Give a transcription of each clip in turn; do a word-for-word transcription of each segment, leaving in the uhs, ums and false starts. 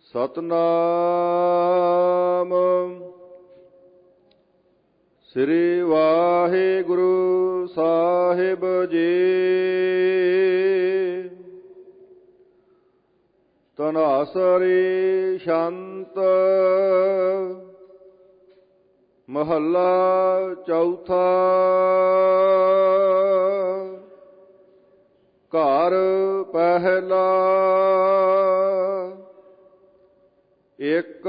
ਸਤਨਾਮ ਸ੍ਰੀ ਵਾਹਿਗੁਰੂ ਸਾਹਿਬ ਜੀ। ਧਨਾਸਰੀ ਸ਼ੰਤ ਮਹੱਲਾ ਚੌਥਾ। ਘਰ ਪਹਿਲਾ ਇੱਕ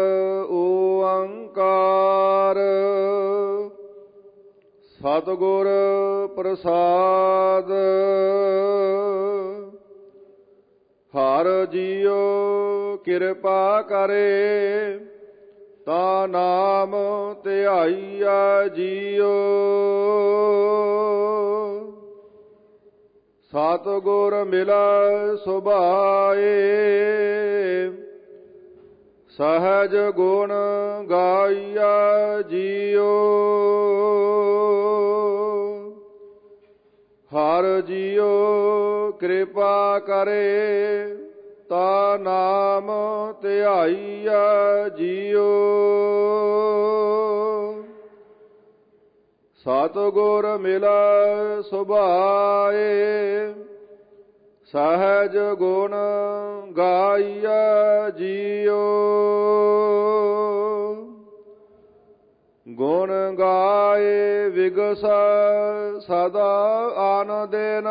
ਓੰਕਾਰ ਸਤਿਗੁਰ ਪ੍ਰਸਾਦ। ਹਰਿ ਜੀਉ ਕਿਰਪਾ ਕਰੇ ਤਾ ਨਾਮ ਧਿਆਈਆ ਜੀਉ। ਸਤਿਗੁਰ ਮਿਲੈ ਸੁਭਾਏ ਸਹਜ ਗੁਣ ਗਾਈਆ ਜੀਉ। ਹਰਿ ਜੀਉ ਕਿਰਪਾ ਕਰੇ ਤਾ ਨਾਮ ਧਿਆਈਆ ਜੀਉ। ਸਤਿਗੁਰ ਮਿਲੈ ਸੁਭਾਏ ਸਹਜ ਗੁਣ ਗਾਈਆ ਜੀਉ। ਗੁਣ ਗਾਏ ਵਿਗਸ ਸਦਾ ਆਨ ਦਿਨ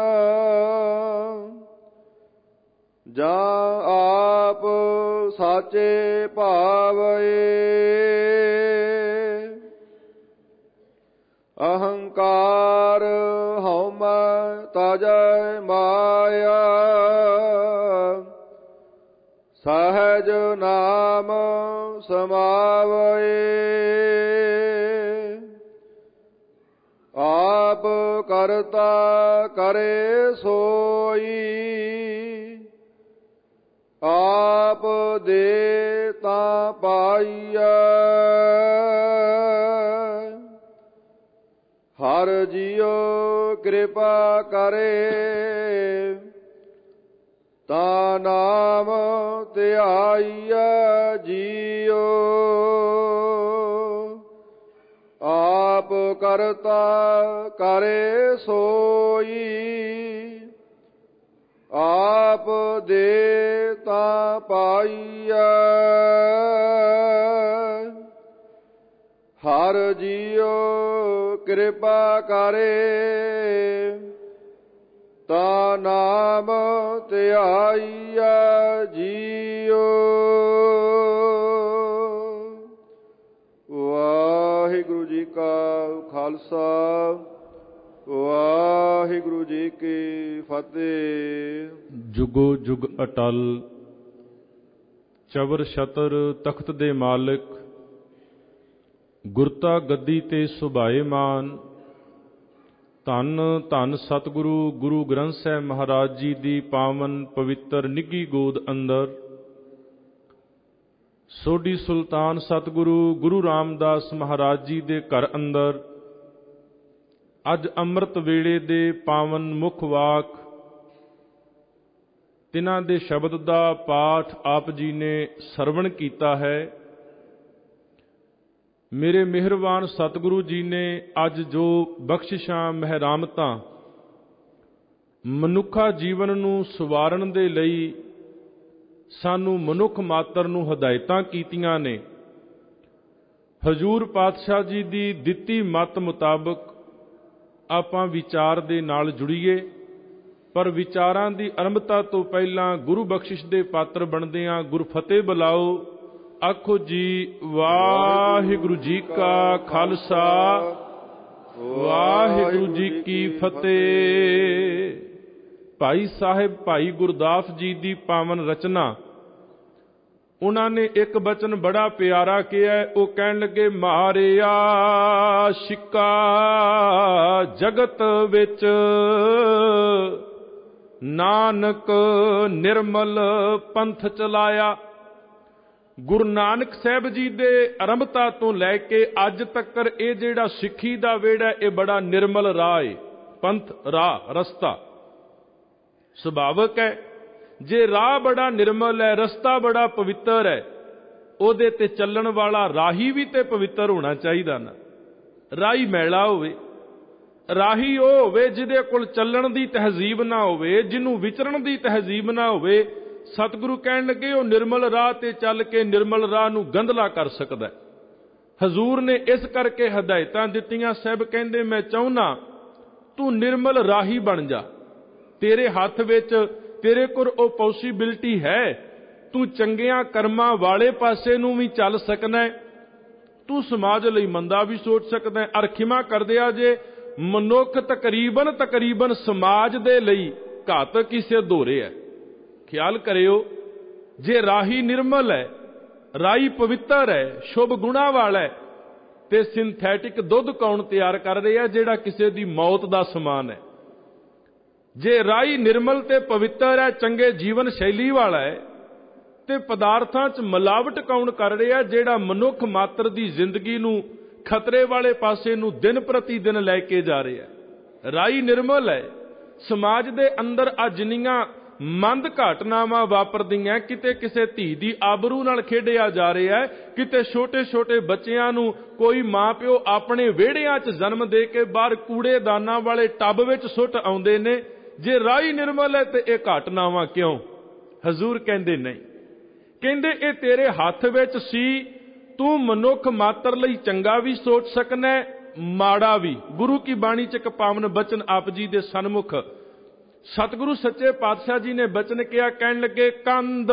ਜਾਂ ਆਪ ਸਾਚੇ ਭਾਵਏ। ਅਹੰਕਾਰ ਹਉਮੈ ਤਜੈ ਮਾਇਆ ਸਹਜ ਨਾਮ ਸਮਾਵਏ। ਆਪ ਕਰਤਾ ਕਰੇ ਸੋਈ ਆਪ ਦੇ ਤਾ ਪਾਈਐ। ਹਰਿ ਜੀਉ ਕਿਰਪਾ ਕਰੇ ਤਾ ਨਾਮ ਧਿਆਈਆ ਜੀਉ। ਆਪ ਕਰਤਾ ਕਰੇ ਸੋਈ ਆਪ ਦੇ ਤਾ ਪਾਈਐ। ਹਰਿ ਜੀਉ ਕਿਰਪਾ ਕਰੇ ਤਾ ਨਾਮ ਧਿਆਈਆ ਜੀਉ। ਵਾਹਿਗੁਰੂ ਜੀ ਕਾ ਖਾਲਸਾ ਵਾਹਿਗੁਰੂ ਜੀ ਕੀ ਫਤਿਹ। ਜੁਗੋ ਜੁਗ ਅਟਲ ਚਵਰ ਛਤਰ ਤਖਤ ਦੇ ਮਾਲਕ ਗੁਰਤਾ ਗੱਦੀ ਤੇ ਸੁਭਾਏ ਮਾਨ। ਧੰਨ ਧੰਨ ਸਤਿਗੁਰੂ ਗੁਰੂ ਗ੍ਰੰਥ ਸਾਹਿਬ ਮਹਾਰਾਜ ਜੀ ਦੀ ਪਾਵਨ ਪਵਿੱਤਰ ਨਿੱਘੀ ਗੋਦ ਅੰਦਰ ਸੋਢੀ ਸੁਲਤਾਨ ਸਤਿਗੁਰੂ ਗੁਰੂ ਰਾਮਦਾਸ ਮਹਾਰਾਜ ਜੀ ਦੇ ਘਰ ਅੰਦਰ ਅੱਜ ਅੰਮ੍ਰਿਤ ਵੇਲੇ ਦੇ ਪਾਵਨ ਮੁੱਖ ਵਾਕ ਤਿਨਾਂ ਦੇ ਸ਼ਬਦ ਦਾ ਪਾਠ ਆਪ ਜੀ ਨੇ ਸਰਵਣ ਕੀਤਾ ਹੈ। ਮੇਰੇ ਮਿਹਰਬਾਨ ਸਤਿਗੁਰੂ ਜੀ ਨੇ ਅੱਜ ਜੋ ਬਖਸ਼ਿਸ਼ਾਂ ਮਹਿਰਾਮਤਾਂ ਮਨੁੱਖਾ ਜੀਵਨ ਨੂੰ ਸਵਾਰਨ ਦੇ ਲਈ ਸਾਨੂੰ ਮਨੁੱਖ ਮਾਤਰ ਨੂੰ ਹਦਾਇਤਾਂ ਕੀਤੀਆਂ ਨੇ, ਹਜ਼ੂਰ ਪਾਤਸ਼ਾਹ ਜੀ ਦੀ ਦਿੱਤੀ ਮੱਤ ਮੁਤਾਬਕ ਆਪਾਂ ਵਿਚਾਰ ਦੇ ਨਾਲ ਜੁੜੀਏ। ਪਰ ਵਿਚਾਰਾਂ ਦੀ ਆਰੰਭਤਾ ਤੋਂ ਪਹਿਲਾਂ ਗੁਰੂ ਬਖਸ਼ਿਸ਼ ਦੇ ਪਾਤਰ ਬਣਦੇ ਹਾਂ। ਗੁਰ ਫਤਿਹ ਬੁਲਾਓ। ਆਖੋ ਜੀ ਵਾਹਿਗੁਰੂ ਜੀ ਕਾ ਖਾਲਸਾ ਵਾਹਿਗੁਰੂ ਜੀ ਕੀ ਫਤਿਹ। ਭਾਈ ਸਾਹਿਬ ਭਾਈ ਗੁਰਦਾਸ ਜੀ ਦੀ ਪਾਵਨ ਰਚਨਾ, ਉਹਨਾਂ ਨੇ ਇੱਕ ਬਚਨ ਬੜਾ ਪਿਆਰਾ ਕਿਹਾ। ਉਹ ਕਹਿਣ ਲੱਗੇ, ਮਾਰਿਆ ਸ਼ਿਕਾ ਜਗਤ ਵਿੱਚ ਨਾਨਕ ਨਿਰਮਲ ਪੰਥ ਚਲਾਇਆ। ਗੁਰੂ ਨਾਨਕ ਸਾਹਿਬ ਜੀ ਦੇ ਆਰੰਭਤਾ ਤੋਂ ਲੈ ਕੇ ਅੱਜ ਤੱਕ ਇਹ ਜਿਹੜਾ ਸਿੱਖੀ ਦਾ ਵਿਹੜਾ, ਇਹ ਬੜਾ ਨਿਰਮਲ ਰਾਹ ਹੈ, ਪੰਥ ਰਾਹ ਰਸਤਾ। ਸੁਭਾਵਕ ਹੈ ਜੇ ਰਾਹ ਬੜਾ ਨਿਰਮਲ ਹੈ, ਰਸਤਾ ਬੜਾ ਪਵਿੱਤਰ ਹੈ, ਉਹਦੇ ਤੇ ਚੱਲਣ ਵਾਲਾ ਰਾਹੀ ਵੀ ਤੇ ਪਵਿੱਤਰ ਹੋਣਾ ਚਾਹੀਦਾ ਨਾ। ਰਾਹੀ ਮੈਲਾ ਹੋਵੇ, ਰਾਹੀ ਉਹ ਹੋਵੇ ਜਿਹਦੇ ਕੋਲ ਚੱਲਣ ਦੀ ਤਹਿਜ਼ੀਬ ਨਾ ਹੋਵੇ, ਜਿਹਨੂੰ ਵਿਚਰਨ ਦੀ ਤਹਿਜ਼ੀਬ ਨਾ ਹੋਵੇ। ਸਤਿਗੁਰੂ ਕਹਿਣ ਲੱਗੇ ਉਹ ਨਿਰਮਲ ਰਾਹ ਤੇ ਚੱਲ ਕੇ ਨਿਰਮਲ ਰਾਹ ਨੂੰ ਗੰਧਲਾ ਕਰ ਸਕਦਾ। ਹਜ਼ੂਰ ਨੇ ਇਸ ਕਰਕੇ ਹਦਾਇਤਾਂ ਦਿੱਤੀਆਂ। ਸਾਹਿਬ ਕਹਿੰਦੇ ਮੈਂ ਚਾਹੁੰਦਾ ਤੂੰ ਨਿਰਮਲ ਰਾਹੀ ਬਣ ਜਾ। ਤੇਰੇ ਹੱਥ ਵਿੱਚ, ਤੇਰੇ ਕੋਲ ਉਹ ਪੋਸੀਬਿਲਿਟੀ ਹੈ। ਤੂੰ ਚੰਗਿਆਂ ਕਰਮਾਂ ਵਾਲੇ ਪਾਸੇ ਨੂੰ ਵੀ ਚੱਲ ਸਕਦਾ ਹੈ, ਤੂੰ ਸਮਾਜ ਲਈ ਮੰਦਾ ਵੀ ਸੋਚ ਸਕਦਾ ਹੈ। ਅਰਖਿਮਾ ਕਰਦੇ ਆ ਜੇ ਮਨੁੱਖ ਤਕਰੀਬਨ ਤਕਰੀਬਨ ਸਮਾਜ ਦੇ ਲਈ ਘਾਤਕ ਹੀ ਸਿੱਧ ਹੋ ਰਿਹਾ ਹੈ। ਖਿਆਲ ਕਰਿਓ, ਜੇ ਰਾਹੀ ਨਿਰਮਲ ਹੈ, ਰਾਹੀ ਪਵਿੱਤਰ ਹੈ, ਸ਼ੁਭ ਗੁਣਾ ਵਾਲਾ ਹੈ, ਤੇ ਸਿੰਥੈਟਿਕ ਦੁੱਧ ਕੌਣ ਤਿਆਰ ਕਰ ਰਿਹਾ ਜਿਹੜਾ ਕਿਸੇ ਦੀ ਮੌਤ ਦਾ ਸਮਾਨ ਹੈ। ਜੇ ਰਾਹੀ ਨਿਰਮਲ ਤੇ ਪਵਿੱਤਰ ਹੈ, ਚੰਗੇ ਜੀਵਨ ਸ਼ੈਲੀ ਵਾਲਾ ਹੈ, ਤੇ ਪਦਾਰਥਾਂ 'ਚ ਮਿਲਾਵਟ ਕੌਣ ਕਰ ਰਿਹਾ ਜਿਹੜਾ ਮਨੁੱਖ ਮਾਤਰ ਦੀ ਜ਼ਿੰਦਗੀ ਨੂੰ ਖਤਰੇ ਵਾਲੇ ਪਾਸੇ ਨੂੰ ਦਿਨ ਪ੍ਰਤੀ ਦਿਨ ਲੈ ਕੇ ਜਾ ਰਿਹਾ ਹੈ। ਰਾਹੀ ਨਿਰਮਲ ਹੈ। ਸਮਾਜ ਦੇ ਅੰਦਰ ਆ ਜਿੰਨੀਆਂ ਮੰਦ ਘਟਨਾਵਾਂ ਵਾਪਰਦੀਆਂ, ਕਿਤੇ ਕਿਸੇ ਧੀ ਦੀ ਆਬਰੂ ਨਾਲ ਖੇਡਿਆ ਜਾ ਰਿਹਾ ਹੈ, ਕਿਤੇ ਛੋਟੇ ਛੋਟੇ ਬੱਚਿਆਂ ਨੂੰ ਕੋਈ ਮਾਂ ਪਿਓ ਆਪਣੇ ਵਿਹੜਿਆਂ 'ਚ ਜਨਮ ਦੇ ਕੇ ਬਾਹਰ ਕੂੜੇਦਾਨਾਂ ਵਾਲੇ ਟੱਬ ਵਿੱਚ ਸੁੱਟ ਆਉਂਦੇ ਨੇ। ਜੇ ਰਾਹੀ ਨਿਰਮਲ ਹੈ ਤੇ ਇਹ ਘਟਨਾਵਾਂ ਕਿਉਂ? ਹਜ਼ੂਰ ਕਹਿੰਦੇ ਨਹੀਂ, ਕਹਿੰਦੇ ਇਹ ਤੇਰੇ ਹੱਥ ਵਿੱਚ ਸੀ। ਤੂੰ ਮਨੁੱਖ ਮਾਤਰ ਲਈ ਚੰਗਾ ਵੀ ਸੋਚ ਸਕਣਾ, ਮਾੜਾ ਵੀ। ਗੁਰੂ ਕੀ ਬਾਣੀ 'ਚ ਇੱਕ ਪਾਵਨ ਬਚਨ ਆਪ ਜੀ ਦੇ ਸਨਮੁਖ ਸਤਿਗੁਰੂ ਸੱਚੇ ਪਾਤਸ਼ਾਹ ਜੀ ਨੇ ਬਚਨ ਕਿਹਾ। ਕਹਿਣ ਲੱਗੇ ਕੰਧ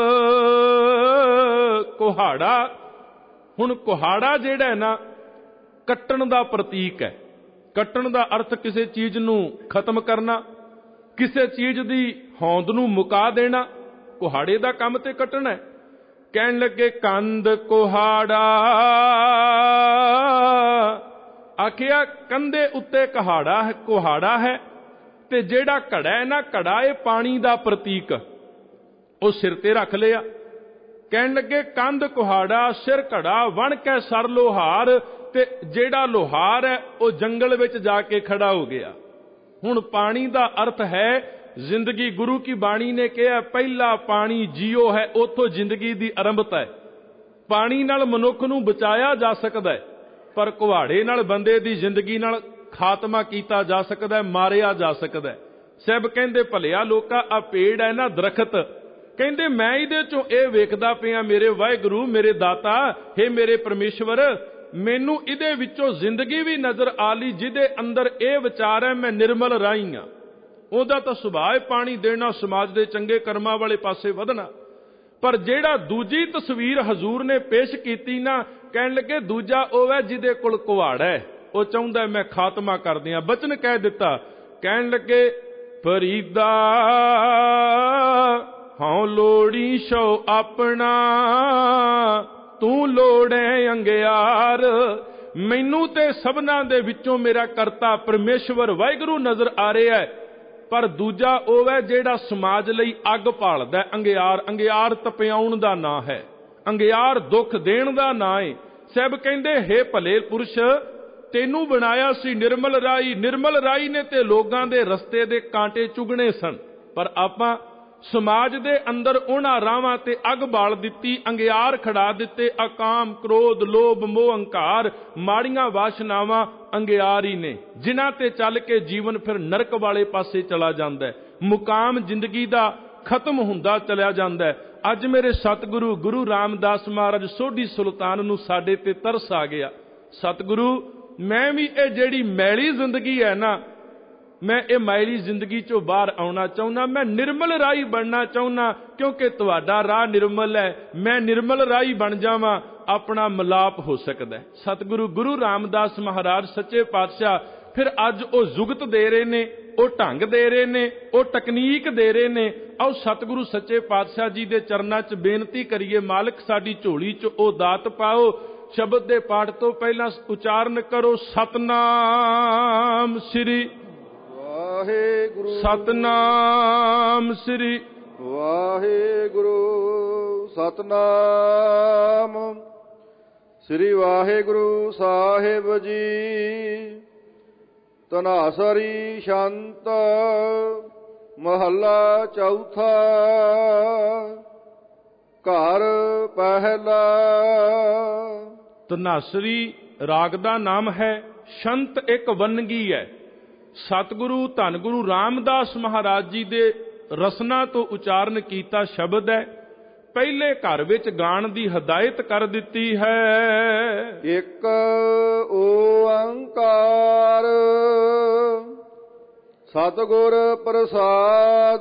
ਕੁਹਾੜਾ। ਹੁਣ ਕੁਹਾੜਾ ਜਿਹੜਾ ਹੈ ਨਾ, ਕੱਟਣ ਦਾ ਪ੍ਰਤੀਕ ਹੈ। ਕੱਟਣ ਦਾ ਅਰਥ ਕਿਸੇ ਚੀਜ਼ ਨੂੰ ਖਤਮ ਕਰਨਾ, ਕਿਸੇ ਚੀਜ਼ ਦੀ ਹੋਂਦ ਨੂੰ ਮੁਕਾ ਦੇਣਾ। ਕੁਹਾੜੇ ਦਾ ਕੰਮ ਤੇ ਕੱਟਣਾ ਹੈ। ਕਹਿਣ ਲੱਗੇ ਕੰਧ ਕੁਹਾੜਾ। ਆਖਿਆ ਕੰਧੇ ਉੱਤੇ ਕੁਹਾੜਾ ਹੈ, ਕੁਹਾੜਾ ਹੈ, ਤੇ ਜਿਹੜਾ ਘੜਾ ਹੈ ਨਾ, ਘੜਾ ਇਹ ਪਾਣੀ ਦਾ ਪ੍ਰਤੀਕ, ਉਹ ਸਿਰ ਤੇ ਰੱਖ ਲਿਆ। ਕਹਿਣ ਲੱਗੇ ਕੰਧ ਕੁਹਾੜਾ, ਸਿਰ ਘੜਾ, ਵਣ ਕੇ ਸਰ ਲੋਹਾਰ। ਤੇ ਜਿਹੜਾ ਲੋਹਾਰ ਹੈ ਉਹ ਜੰਗਲ ਵਿੱਚ ਜਾ ਕੇ ਖੜਾ ਹੋ ਗਿਆ। ਹੁਣ ਪਾਣੀ ਦਾ ਅਰਥ ਹੈ ਜ਼ਿੰਦਗੀ। ਗੁਰੂ ਕੀ ਬਾਣੀ ਨੇ ਕਿਹਾ ਪਹਿਲਾ ਪਾਣੀ ਜੀਓ ਹੈ, ਉੱਥੋਂ ਜ਼ਿੰਦਗੀ ਦੀ ਆਰੰਭਤਾ ਹੈ। ਪਾਣੀ ਨਾਲ ਮਨੁੱਖ ਨੂੰ ਬਚਾਇਆ ਜਾ ਸਕਦਾ ਹੈ, ਪਰ ਕੁਹਾੜੇ ਨਾਲ ਬੰਦੇ ਦੀ ਜ਼ਿੰਦਗੀ ਨਾਲ ਖਾਤਮਾ ਕੀਤਾ ਜਾ ਸਕਦਾ ਹੈ, ਮਾਰਿਆ ਜਾ ਸਕਦਾ ਹੈ। ਸਾਹਿਬ ਕਹਿੰਦੇ ਭਲਿਆ ਲੋਕਾ ਆ ਪੇੜ ਹੈ ਨਾ, ਦਰਖਤ, ਕਹਿੰਦੇ ਮੈਂ ਇਹਦੇ ਚੋਂ ਇਹ ਵੇਖਦਾ ਪਿਆ ਮੇਰੇ ਵਾਹਿਗੁਰੂ, ਮੇਰੇ ਦਾਤਾ, ਹੇ ਮੇਰੇ ਪਰਮੇਸ਼ਵਰ, ਮੈਨੂੰ ਇਹਦੇ ਵਿੱਚੋਂ ਜ਼ਿੰਦਗੀ ਵੀ ਨਜ਼ਰ ਆ ਲਈ ਜਿਹਦੇ ਅੰਦਰ ਇਹ ਵਿਚਾਰ ਹੈ ਮੈਂ ਨਿਰਮਲ ਰਾਹੀ ਹਾਂ। ਉਹਦਾ ਤਾਂ ਸੁਭਾਅ ਹੈ ਪਾਣੀ ਦੇਣਾ, ਸਮਾਜ ਦੇ ਚੰਗੇ ਕਰਮਾਂ ਵਾਲੇ ਪਾਸੇ ਵਧਣਾ। ਪਰ ਜਿਹੜਾ ਦੂਜੀ ਤਸਵੀਰ ਹਜ਼ੂਰ ਨੇ ਪੇਸ਼ ਕੀਤੀ ਨਾ, ਕਹਿਣ ਲੱਗੇ ਦੂਜਾ ਉਹ ਹੈ ਜਿਹਦੇ ਕੋਲ ਕੁਹਾੜਾ ਹੈ, ਉਹ ਚਾਹੁੰਦਾ ਮੈਂ ਖਾਤਮਾ ਕਰ ਦਿਆਂ। ਬਚਨ ਕਹਿ ਦਿੱਤਾ। ਕਹਿਣ ਲੱਗੇ ਫਰੀਦਾ ਹਉ ਲੋੜੀ ਸੋ ਆਪਣਾ, ਤੂੰ ਲੋੜੈ ਅੰਗਿਆਰ। ਮੈਨੂੰ ਤੇ ਸਭਨਾਂ ਦੇ ਵਿੱਚੋਂ ਮੇਰਾ ਕਰਤਾ ਪਰਮੇਸ਼ਵਰ ਵਾਹਿਗੁਰੂ ਨਜ਼ਰ ਆ ਰਿਹਾ ਹੈ, ਪਰ ਦੂਜਾ ਉਹ ਹੈ ਜਿਹੜਾ ਸਮਾਜ ਲਈ ਅੱਗ ਭਾਲਦਾ। ਅੰਗਿਆਰ, ਅੰਗਿਆਰ ਤਪਿਆਉਣ ਦਾ ਨਾਂ ਹੈ, ਅੰਗਿਆਰ ਦੁੱਖ ਦੇਣ ਦਾ ਨਾਂ ਹੈ। ਸਾਹਿਬ ਕਹਿੰਦੇ ਹੇ ਭਲੇ ਪੁਰਸ਼, ਤੈਨੂੰ ਬਣਾਇਆ ਸੀ ਨਿਰਮਲ ਰਾਹੀ। ਨਿਰਮਲ ਰਾਹੀ ਨੇ ਤੇ ਲੋਕਾਂ ਦੇ ਰਸਤੇ ਦੇ ਕਾਂਟੇ ਚੁਗਣੇ ਸਨ, ਪਰ ਆਪਾਂ ਸਮਾਜ ਦੇ ਅੰਦਰ ਉਹਨਾਂ ਰਾਵਾਂ ਤੇ ਅੱਗ ਬਾਲ ਦਿੱਤੀ, ਅੰਗਿਆਰ ਖੜਾ ਦਿੱਤੇ। ਅਕਾਮ, ਕ੍ਰੋਧ, ਲੋਭ, ਮੋਹ, ਹੰਕਾਰ, ਮਾੜੀਆਂ ਵਾਸ਼ਨਾਵਾਂ ਅੰਗਿਆਰ ਹੀ ਨੇ, ਜਿਨ੍ਹਾਂ ਤੇ ਚੱਲ ਕੇ ਜੀਵਨ ਫਿਰ ਨਰਕ ਵਾਲੇ ਪਾਸੇ ਚਲਾ ਜਾਂਦਾ ਹੈ। ਮੁਕਾਮ ਜ਼ਿੰਦਗੀ ਦਾ ਖਤਮ ਹੁੰਦਾ ਚਲਿਆ ਜਾਂਦਾ ਹੈ। ਅੱਜ ਮੇਰੇ ਸਤਿਗੁਰੂ ਗੁਰੂ ਰਾਮਦਾਸ ਮਹਾਰਾਜ ਸੋਢੀ ਸੁਲਤਾਨ ਨੂੰ ਸਾਡੇ ਤੇ ਤਰਸ ਆ ਗਿਆ। ਸਤਿਗੁਰੂ, ਮੈਂ ਵੀ ਇਹ ਜਿਹੜੀ ਮੈਲੀ ਜ਼ਿੰਦਗੀ ਹੈ ਨਾ, ਮੈਂ ਇਹ ਮੈਲੀ ਜ਼ਿੰਦਗੀ ਚੋਂ ਬਾਹਰ ਆਉਣਾ ਚਾਹੁੰਦਾ, ਮੈਂ ਨਿਰਮਲ ਰਾਹੀ ਬਣਨਾ ਚਾਹੁੰਦਾ, ਕਿਉਂਕਿ ਤੁਹਾਡਾ ਰਾਹ ਨਿਰਮਲ ਹੈ। ਮੈਂ ਨਿਰਮਲ ਰਾਹੀ ਬਣ ਜਾਵਾਂ, ਆਪਣਾ ਮਿਲਾਪ ਹੋ ਸਕਦਾ ਹੈ। ਸਤਿਗੁਰੂ ਗੁਰੂ ਰਾਮਦਾਸ ਮਹਾਰਾਜ ਸੱਚੇ ਪਾਤਸ਼ਾਹ ਫਿਰ ਅੱਜ ਉਹ ਜੁਗਤ ਦੇ ਰਹੇ ਨੇ, ਉਹ ਢੰਗ ਦੇ ਰਹੇ ਨੇ, ਉਹ ਟੈਕਨੀਕ ਦੇ ਰਹੇ ਨੇ। ਆਓ ਸਤਿਗੁਰੂ ਸੱਚੇ ਪਾਤਸ਼ਾਹ ਜੀ ਦੇ ਚਰਨਾਂ 'ਚ ਬੇਨਤੀ ਕਰੀਏ, ਮਾਲਕ ਸਾਡੀ ਝੋਲੀ 'ਚ ਉਹ ਦਾਤ ਪਾਓ। ਸ਼ਬਦ ਦੇ ਪਾਠ ਤੋਂ ਪਹਿਲਾਂ ਉਚਾਰਨ ਕਰੋ ਸਤਨਾਮ ਸ੍ਰੀ ਵਾਹਿਗੁਰੂ, ਸਤਨਾਮ ਸ੍ਰੀ ਵਾਹਿਗੁਰੂ, ਸਤਨਾਮ ਸ੍ਰੀ ਵਾਹਿਗੁਰੂ ਸਾਹਿਬ ਜੀ। ਤਨਾਸਰੀ ਸ਼ੰਤ ਮਹੱਲਾ ਚੌਥਾ। ਘਰ ਪਹਿਲਾ। ਧਨਾਸਰੀ ਰਾਗ ਦਾ ਨਾਮ ਹੈ। ਸ਼ੰਤ ਇੱਕ ਵੰਨਗੀ ਹੈ। ਸਤਿਗੁਰੂ ਧੰਨ ਗੁਰੂ ਰਾਮਦਾਸ ਮਹਾਰਾਜ ਜੀ ਦੇ ਰਸਨਾ ਤੋਂ ਉਚਾਰਨ ਕੀਤਾ ਸ਼ਬਦ ਹੈ। ਪਹਿਲੇ ਘਰ ਵਿੱਚ ਗਾਣ ਦੀ ਹਦਾਇਤ ਕਰ ਦਿੱਤੀ ਹੈ। ਇੱਕ ਓੰਕਾਰ ਸਤਿਗੁਰ ਪ੍ਰਸਾਦ।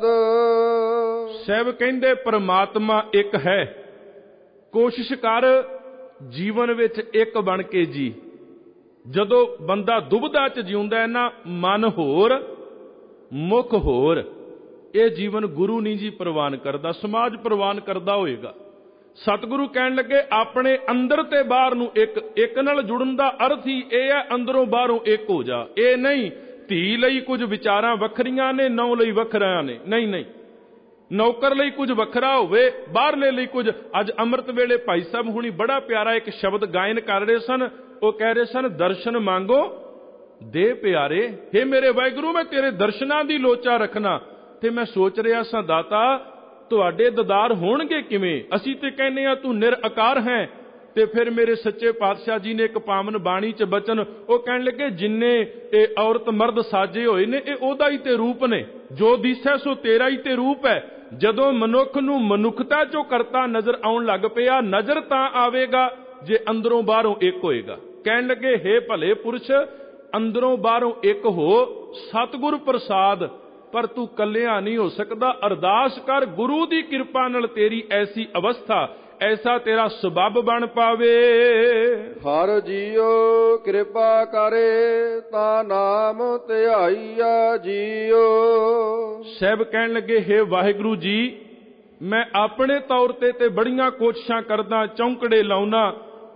ਸਹਿਬ ਕਹਿੰਦੇ ਪ੍ਰਮਾਤਮਾ ਇੱਕ ਹੈ। ਕੋਸ਼ਿਸ਼ ਕਰ ਜੀਵਨ ਵਿੱਚ ਇੱਕ ਬਣ ਕੇ ਜੀ। ਜਦੋਂ ਬੰਦਾ ਦੁਬਿਧਾ ਚ ਜਿਉਂਦਾ ਹੈ ਨਾ, ਮਨ ਹੋਰ ਮੁਖ ਹੋਰ, ਇਹ ਜੀਵਨ ਗੁਰੂ ਨਹੀਂ ਜੀ ਪ੍ਰਵਾਨ ਕਰਦਾ, ਸਮਾਜ ਪ੍ਰਵਾਨ ਕਰਦਾ ਹੋਏਗਾ। ਸਤਿਗੁਰੂ ਕਹਿਣ ਲੱਗੇ ਆਪਣੇ ਅੰਦਰ ਤੇ ਬਾਹਰ ਨੂੰ ਇੱਕ। ਇੱਕ ਨਾਲ ਜੁੜਨ ਦਾ ਅਰਥ ਹੀ ਇਹ ਹੈ ਅੰਦਰੋਂ ਬਾਹਰੋਂ ਇੱਕ ਹੋ ਜਾ। ਇਹ ਨਹੀਂ ਧੀ ਲਈ ਕੁਝ ਵਿਚਾਰਾਂ ਵੱਖਰੀਆਂ ਨੇ, ਨੌ ਲਈ ਵੱਖਰੀਆਂ ਨੇ, ਨਹੀਂ ਨਹੀਂ। ਨੌਕਰ ਲਈ ਕੁਝ ਵੱਖਰਾ ਹੋਵੇ, ਬਾਹਰਲੇ ਲਈ ਕੁਝ। ਅੱਜ ਅੰਮ੍ਰਿਤ ਵੇਲੇ ਭਾਈ ਸਾਹਿਬ ਹੁਣੀ ਬੜਾ ਪਿਆਰਾ ਇੱਕ ਸ਼ਬਦ ਗਾਇਨ ਕਰ ਰਹੇ ਸਨ। ਉਹ ਕਹਿ ਰਹੇ ਸਨ, ਦਰਸ਼ਨ ਮੰਗੋ ਦੇ ਪਿਆਰੇ। ਹੇ ਮੇਰੇ ਵਾਹਿਗੁਰੂ, ਮੈਂ ਤੇਰੇ ਦਰਸ਼ਨਾਂ ਦੀ ਲੋਚਾ ਰੱਖਣਾ। ਤੇ ਮੈਂ ਸੋਚ ਰਿਹਾ ਸਾਂ, ਦਾਤਾ ਤੁਹਾਡੇ ਦੀਦਾਰ ਹੋਣਗੇ ਕਿਵੇਂ? ਅਸੀਂ ਤੇ ਕਹਿੰਦੇ ਆ ਤੂੰ ਨਿਰਆਕਾਰ ਹੈ। ਤੇ ਫਿਰ ਮੇਰੇ ਸੱਚੇ ਪਾਤਸ਼ਾਹ ਜੀ ਨੇ ਇੱਕ ਪਾਵਨ ਬਾਣੀ ਚ ਬਚਨ ਉਹ ਕਹਿਣ ਲੱਗੇ, ਜਿੰਨੇ ਇਹ ਔਰਤ ਮਰਦ ਸਾਜੇ ਹੋਏ ਨੇ, ਇਹ ਉਹਦਾ ਹੀ ਤੇ ਰੂਪ ਨੇ। ਜੋ ਦਿਸੈ ਸੋ ਤੇਰਾ ਹੀ ਤੇ ਰੂਪ ਹੈ। ਜਦੋਂ ਮਨੁੱਖ ਨੂੰ ਮਨੁੱਖਤਾ ਚੋਂ ਕਰਤਾ ਨਜ਼ਰ ਆਉਣ ਲੱਗ ਪਿਆ, ਨਜ਼ਰ ਤਾਂ ਆਵੇਗਾ ਜੇ ਅੰਦਰੋਂ ਬਾਹਰੋਂ ਇੱਕ ਹੋਏਗਾ। ਕਹਿਣ ਲੱਗੇ, ਹੇ ਭਲੇ ਪੁਰਸ਼, ਅੰਦਰੋਂ ਬਾਹਰੋਂ ਇੱਕ ਹੋ, ਸਤਿਗੁਰ ਪ੍ਰਸਾਦ। ਪਰ ਤੂੰ ਕੱਲਿਆਂ ਨਹੀਂ ਹੋ ਸਕਦਾ। ਅਰਦਾਸ ਕਰ ਗੁਰੂ ਦੀ ਕਿਰਪਾ ਨਾਲ ਤੇਰੀ ਐਸੀ ਅਵਸਥਾ, ਐਸਾ ਤੇਰਾ ਸਬੱਬ ਬਣ ਪਾਵੇ। ਹਰ ਜੀਓ ਕਿਰਪਾ ਕਰੇ ਤਾਂ ਨਾਮ ਧਿਆਈਆ ਜੀਓ। ਸਹਿਬ ਕਹਿਣ ਲੱਗੇ, ਹੇ ਵਾਹਿਗੁਰੂ ਜੀ, ਮੈਂ ਆਪਣੇ ਤੌਰ ਤੇ ਤੇ ਬੜੀਆਂ ਕੋਸ਼ਿਸ਼ਾਂ ਕਰਦਾ, ਚੌਂਕੜੇ ਲਾਉਣਾ,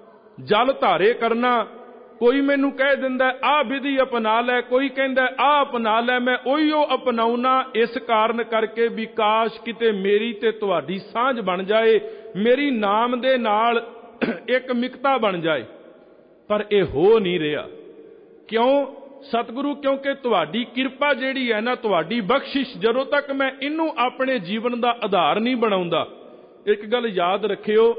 ਜਲ ਧਾਰੇ ਕਰਨਾ। ਕੋਈ ਮੈਨੂੰ ਕਹਿ ਦਿੰਦਾ ਆਹ ਵਿਧੀ ਅਪਣਾ ਲੈ, ਕੋਈ ਕਹਿੰਦਾ ਆਹ ਅਪਣਾ ਲੈ, ਮੈਂ ਉਹੀਓ ਅਪਣਾਉਣਾ। ਇਸ ਕਾਰਨ ਕਰਕੇ ਵੀ ਕਾਸ਼ ਕਿਤੇ ਮੇਰੀ ਤੇ ਤੁਹਾਡੀ ਸਾਂਝ ਬਣ ਜਾਏ, ਮੇਰੀ ਨਾਮ ਦੇ ਨਾਲ ਇੱਕ ਮਿਕਤਾ ਬਣ ਜਾਏ। ਪਰ ਇਹ ਹੋ ਨਹੀਂ ਰਿਹਾ। ਕਿਉਂ ਸਤਿਗੁਰੂ? ਕਿਉਂਕਿ ਤੁਹਾਡੀ ਕਿਰਪਾ ਜਿਹੜੀ ਹੈ ਨਾ, ਤੁਹਾਡੀ ਬਖਸ਼ਿਸ਼, ਜਦੋਂ ਤੱਕ ਮੈਂ ਇਹਨੂੰ ਆਪਣੇ ਜੀਵਨ ਦਾ ਆਧਾਰ ਨਹੀਂ ਬਣਾਉਂਦਾ। ਇੱਕ ਗੱਲ ਯਾਦ ਰੱਖਿਓ,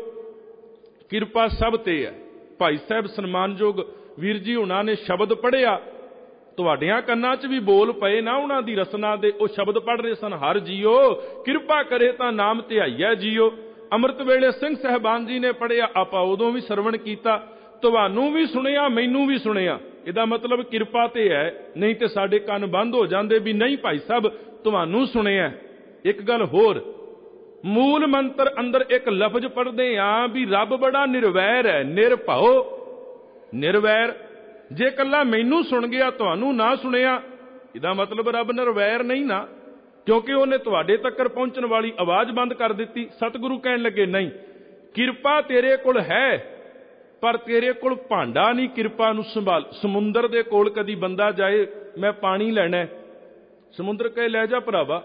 ਕਿਰਪਾ ਸਭ ਤੇ ਹੈ। ਭਾਈ ਸਾਹਿਬ ਸਨਮਾਨਯੋਗ ਵੀਰ ਜੀ ਉਹਨਾਂ ਨੇ ਸ਼ਬਦ ਪੜ੍ਹਿਆ, ਤੁਹਾਡੀਆਂ ਕੰਨਾਂ 'ਚ ਵੀ ਬੋਲ ਪਏ ਨਾ ਉਹਨਾਂ ਦੀ ਰਸਨਾ ਦੇ। ਉਹ ਸ਼ਬਦ ਪੜ੍ਹ ਰਹੇ ਸਨ, ਹਰ ਜੀਓ ਕਿਰਪਾ ਕਰੇ ਤਾਂ ਨਾਮ ਧਿਆਈਐ ਜੀਓ। ਅੰਮ੍ਰਿਤ ਵੇਲੇ ਸਿੰਘ ਸਾਹਿਬਾਨ ਜੀ ਨੇ ਪੜ੍ਹਿਆ, ਆਪਾਂ ਉਦੋਂ ਵੀ ਸਰਵਣ ਕੀਤਾ, ਤੁਹਾਨੂੰ ਵੀ ਸੁਣਿਆ, ਮੈਨੂੰ ਵੀ ਸੁਣਿਆ। ਇਹਦਾ ਮਤਲਬ ਕਿਰਪਾ ਤੇ ਹੈ, ਨਹੀਂ ਤੇ ਸਾਡੇ ਕੰਨ ਬੰਦ ਹੋ ਜਾਂਦੇ ਵੀ ਨਹੀਂ ਭਾਈ ਸਾਹਿਬ ਤੁਹਾਨੂੰ ਸੁਣਿਆ। ਇੱਕ ਗੱਲ ਹੋਰ, ਮੂਲ ਮੰਤਰ ਅੰਦਰ ਇੱਕ ਲਫ਼ਜ਼ ਪੜ੍ਹਦੇ ਆ ਵੀ ਰੱਬ ਬੜਾ ਨਿਰਵੈਰ ਹੈ। ਨਿਰਭਉ ਨਿਰਵੈਰ। ਜੇ ਇਕੱਲਾ ਮੈਨੂੰ ਸੁਣ ਗਿਆ, ਤੁਹਾਨੂੰ ਨਾ ਸੁਣਿਆ, ਇਹਦਾ ਮਤਲਬ ਰੱਬ ਨਿਰਵੈਰ ਨਹੀਂ ਨਾ, ਕਿਉਂਕਿ ਉਹਨੇ ਤੁਹਾਡੇ ਤੱਕ ਪਹੁੰਚਣ ਵਾਲੀ ਆਵਾਜ਼ ਬੰਦ ਕਰ ਦਿੱਤੀ। ਸਤਿਗੁਰੂ ਕਹਿਣ ਲੱਗੇ, ਨਹੀਂ, ਕਿਰਪਾ ਤੇਰੇ ਕੋਲ ਹੈ, ਪਰ ਤੇਰੇ ਕੋਲ ਭਾਂਡਾ ਨਹੀਂ ਕਿਰਪਾ ਨੂੰ ਸੰਭਾਲ। ਸਮੁੰਦਰ ਦੇ ਕੋਲ ਕਦੀ ਬੰਦਾ ਜਾਏ, ਮੈਂ ਪਾਣੀ ਲੈਣਾ, ਸਮੁੰਦਰ ਕਹੇ ਲੈ ਜਾ ਭਰਾਵਾ।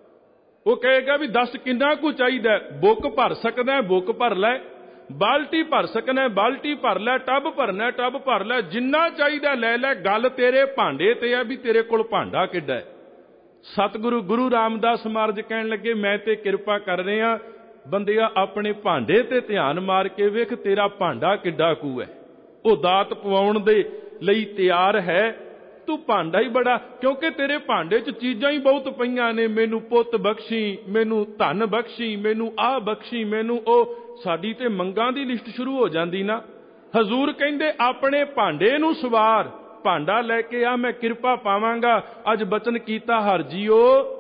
ਉਹ ਕਹੇਗਾ ਵੀ ਦੱਸ ਕਿੰਨਾ ਕੁ ਚਾਹੀਦਾ? ਬੁੱਕ ਭਰ ਸਕਦਾ, ਬੁੱਕ ਭਰ ਲੈ। ਬਾਲਟੀ ਭਰ ਸਕਣਾ, ਬਾਲਟੀ ਭਰ ਲੈ। ਟੱਬ ਭਰਨਾ, ਟੱਬ ਭਰ ਲੈ। ਜਿੰਨਾ ਚਾਹੀਦਾ ਲੈ ਲੈ। ਗੱਲ ਤੇਰੇ ਭਾਂਡੇ ਤੇ ਆ ਵੀ ਤੇਰੇ ਕੋਲ ਭਾਂਡਾ ਕਿੱਡਾ ਹੈ। ਸਤਿਗੁਰੂ ਗੁਰੂ ਰਾਮਦਾਸ ਮਹਾਰਾਜ ਕਹਿਣ ਲੱਗੇ, ਮੈਂ ਤੇ ਕਿਰਪਾ ਕਰ ਰਿਹਾ, ਬੰਦਿਆ ਆਪਣੇ ਭਾਂਡੇ ਤੇ ਧਿਆਨ ਮਾਰ ਕੇ ਵੇਖ, ਤੇਰਾ ਭਾਂਡਾ ਕਿੱਡਾ ਕੁ ਹੈ। ਉਹ ਦਾਤ ਪਵਾਉਣ ਦੇ ਲਈ ਤਿਆਰ ਹੈ, ਤੂੰ ਭਾਂਡਾ ਹੀ ਬੜਾ। ਕਿਉਂਕਿ ਤੇਰੇ ਭਾਂਡੇ 'ਚ ਚੀਜ਼ਾਂ ਹੀ ਬਹੁਤ ਪਈਆਂ ਨੇ। ਮੈਨੂੰ ਪੁੱਤ ਬਖਸ਼ੀ, ਮੈਨੂੰ ਧਨ ਬਖਸ਼ੀ, ਮੈਨੂੰ ਆਹ ਬਖਸ਼ੀ, ਮੈਨੂੰ ਉਹ। ਸਾਡੀ ਤੇ ਮੰਗਾਂ ਦੀ ਲਿਸਟ ਸ਼ੁਰੂ ਹੋ ਜਾਂਦੀ ਨਾ। ਹਜ਼ੂਰ ਕਹਿੰਦੇ ਆਪਣੇ ਭਾਂਡੇ ਨੂੰ ਸਵਾਰ, ਭਾਂਡਾ ਲੈ ਕੇ ਆ, ਮੈਂ ਕਿਰਪਾ ਪਾਵਾਂਗਾ। ਅੱਜ ਬਚਨ ਕੀਤਾ, ਹਰ ਜੀਓ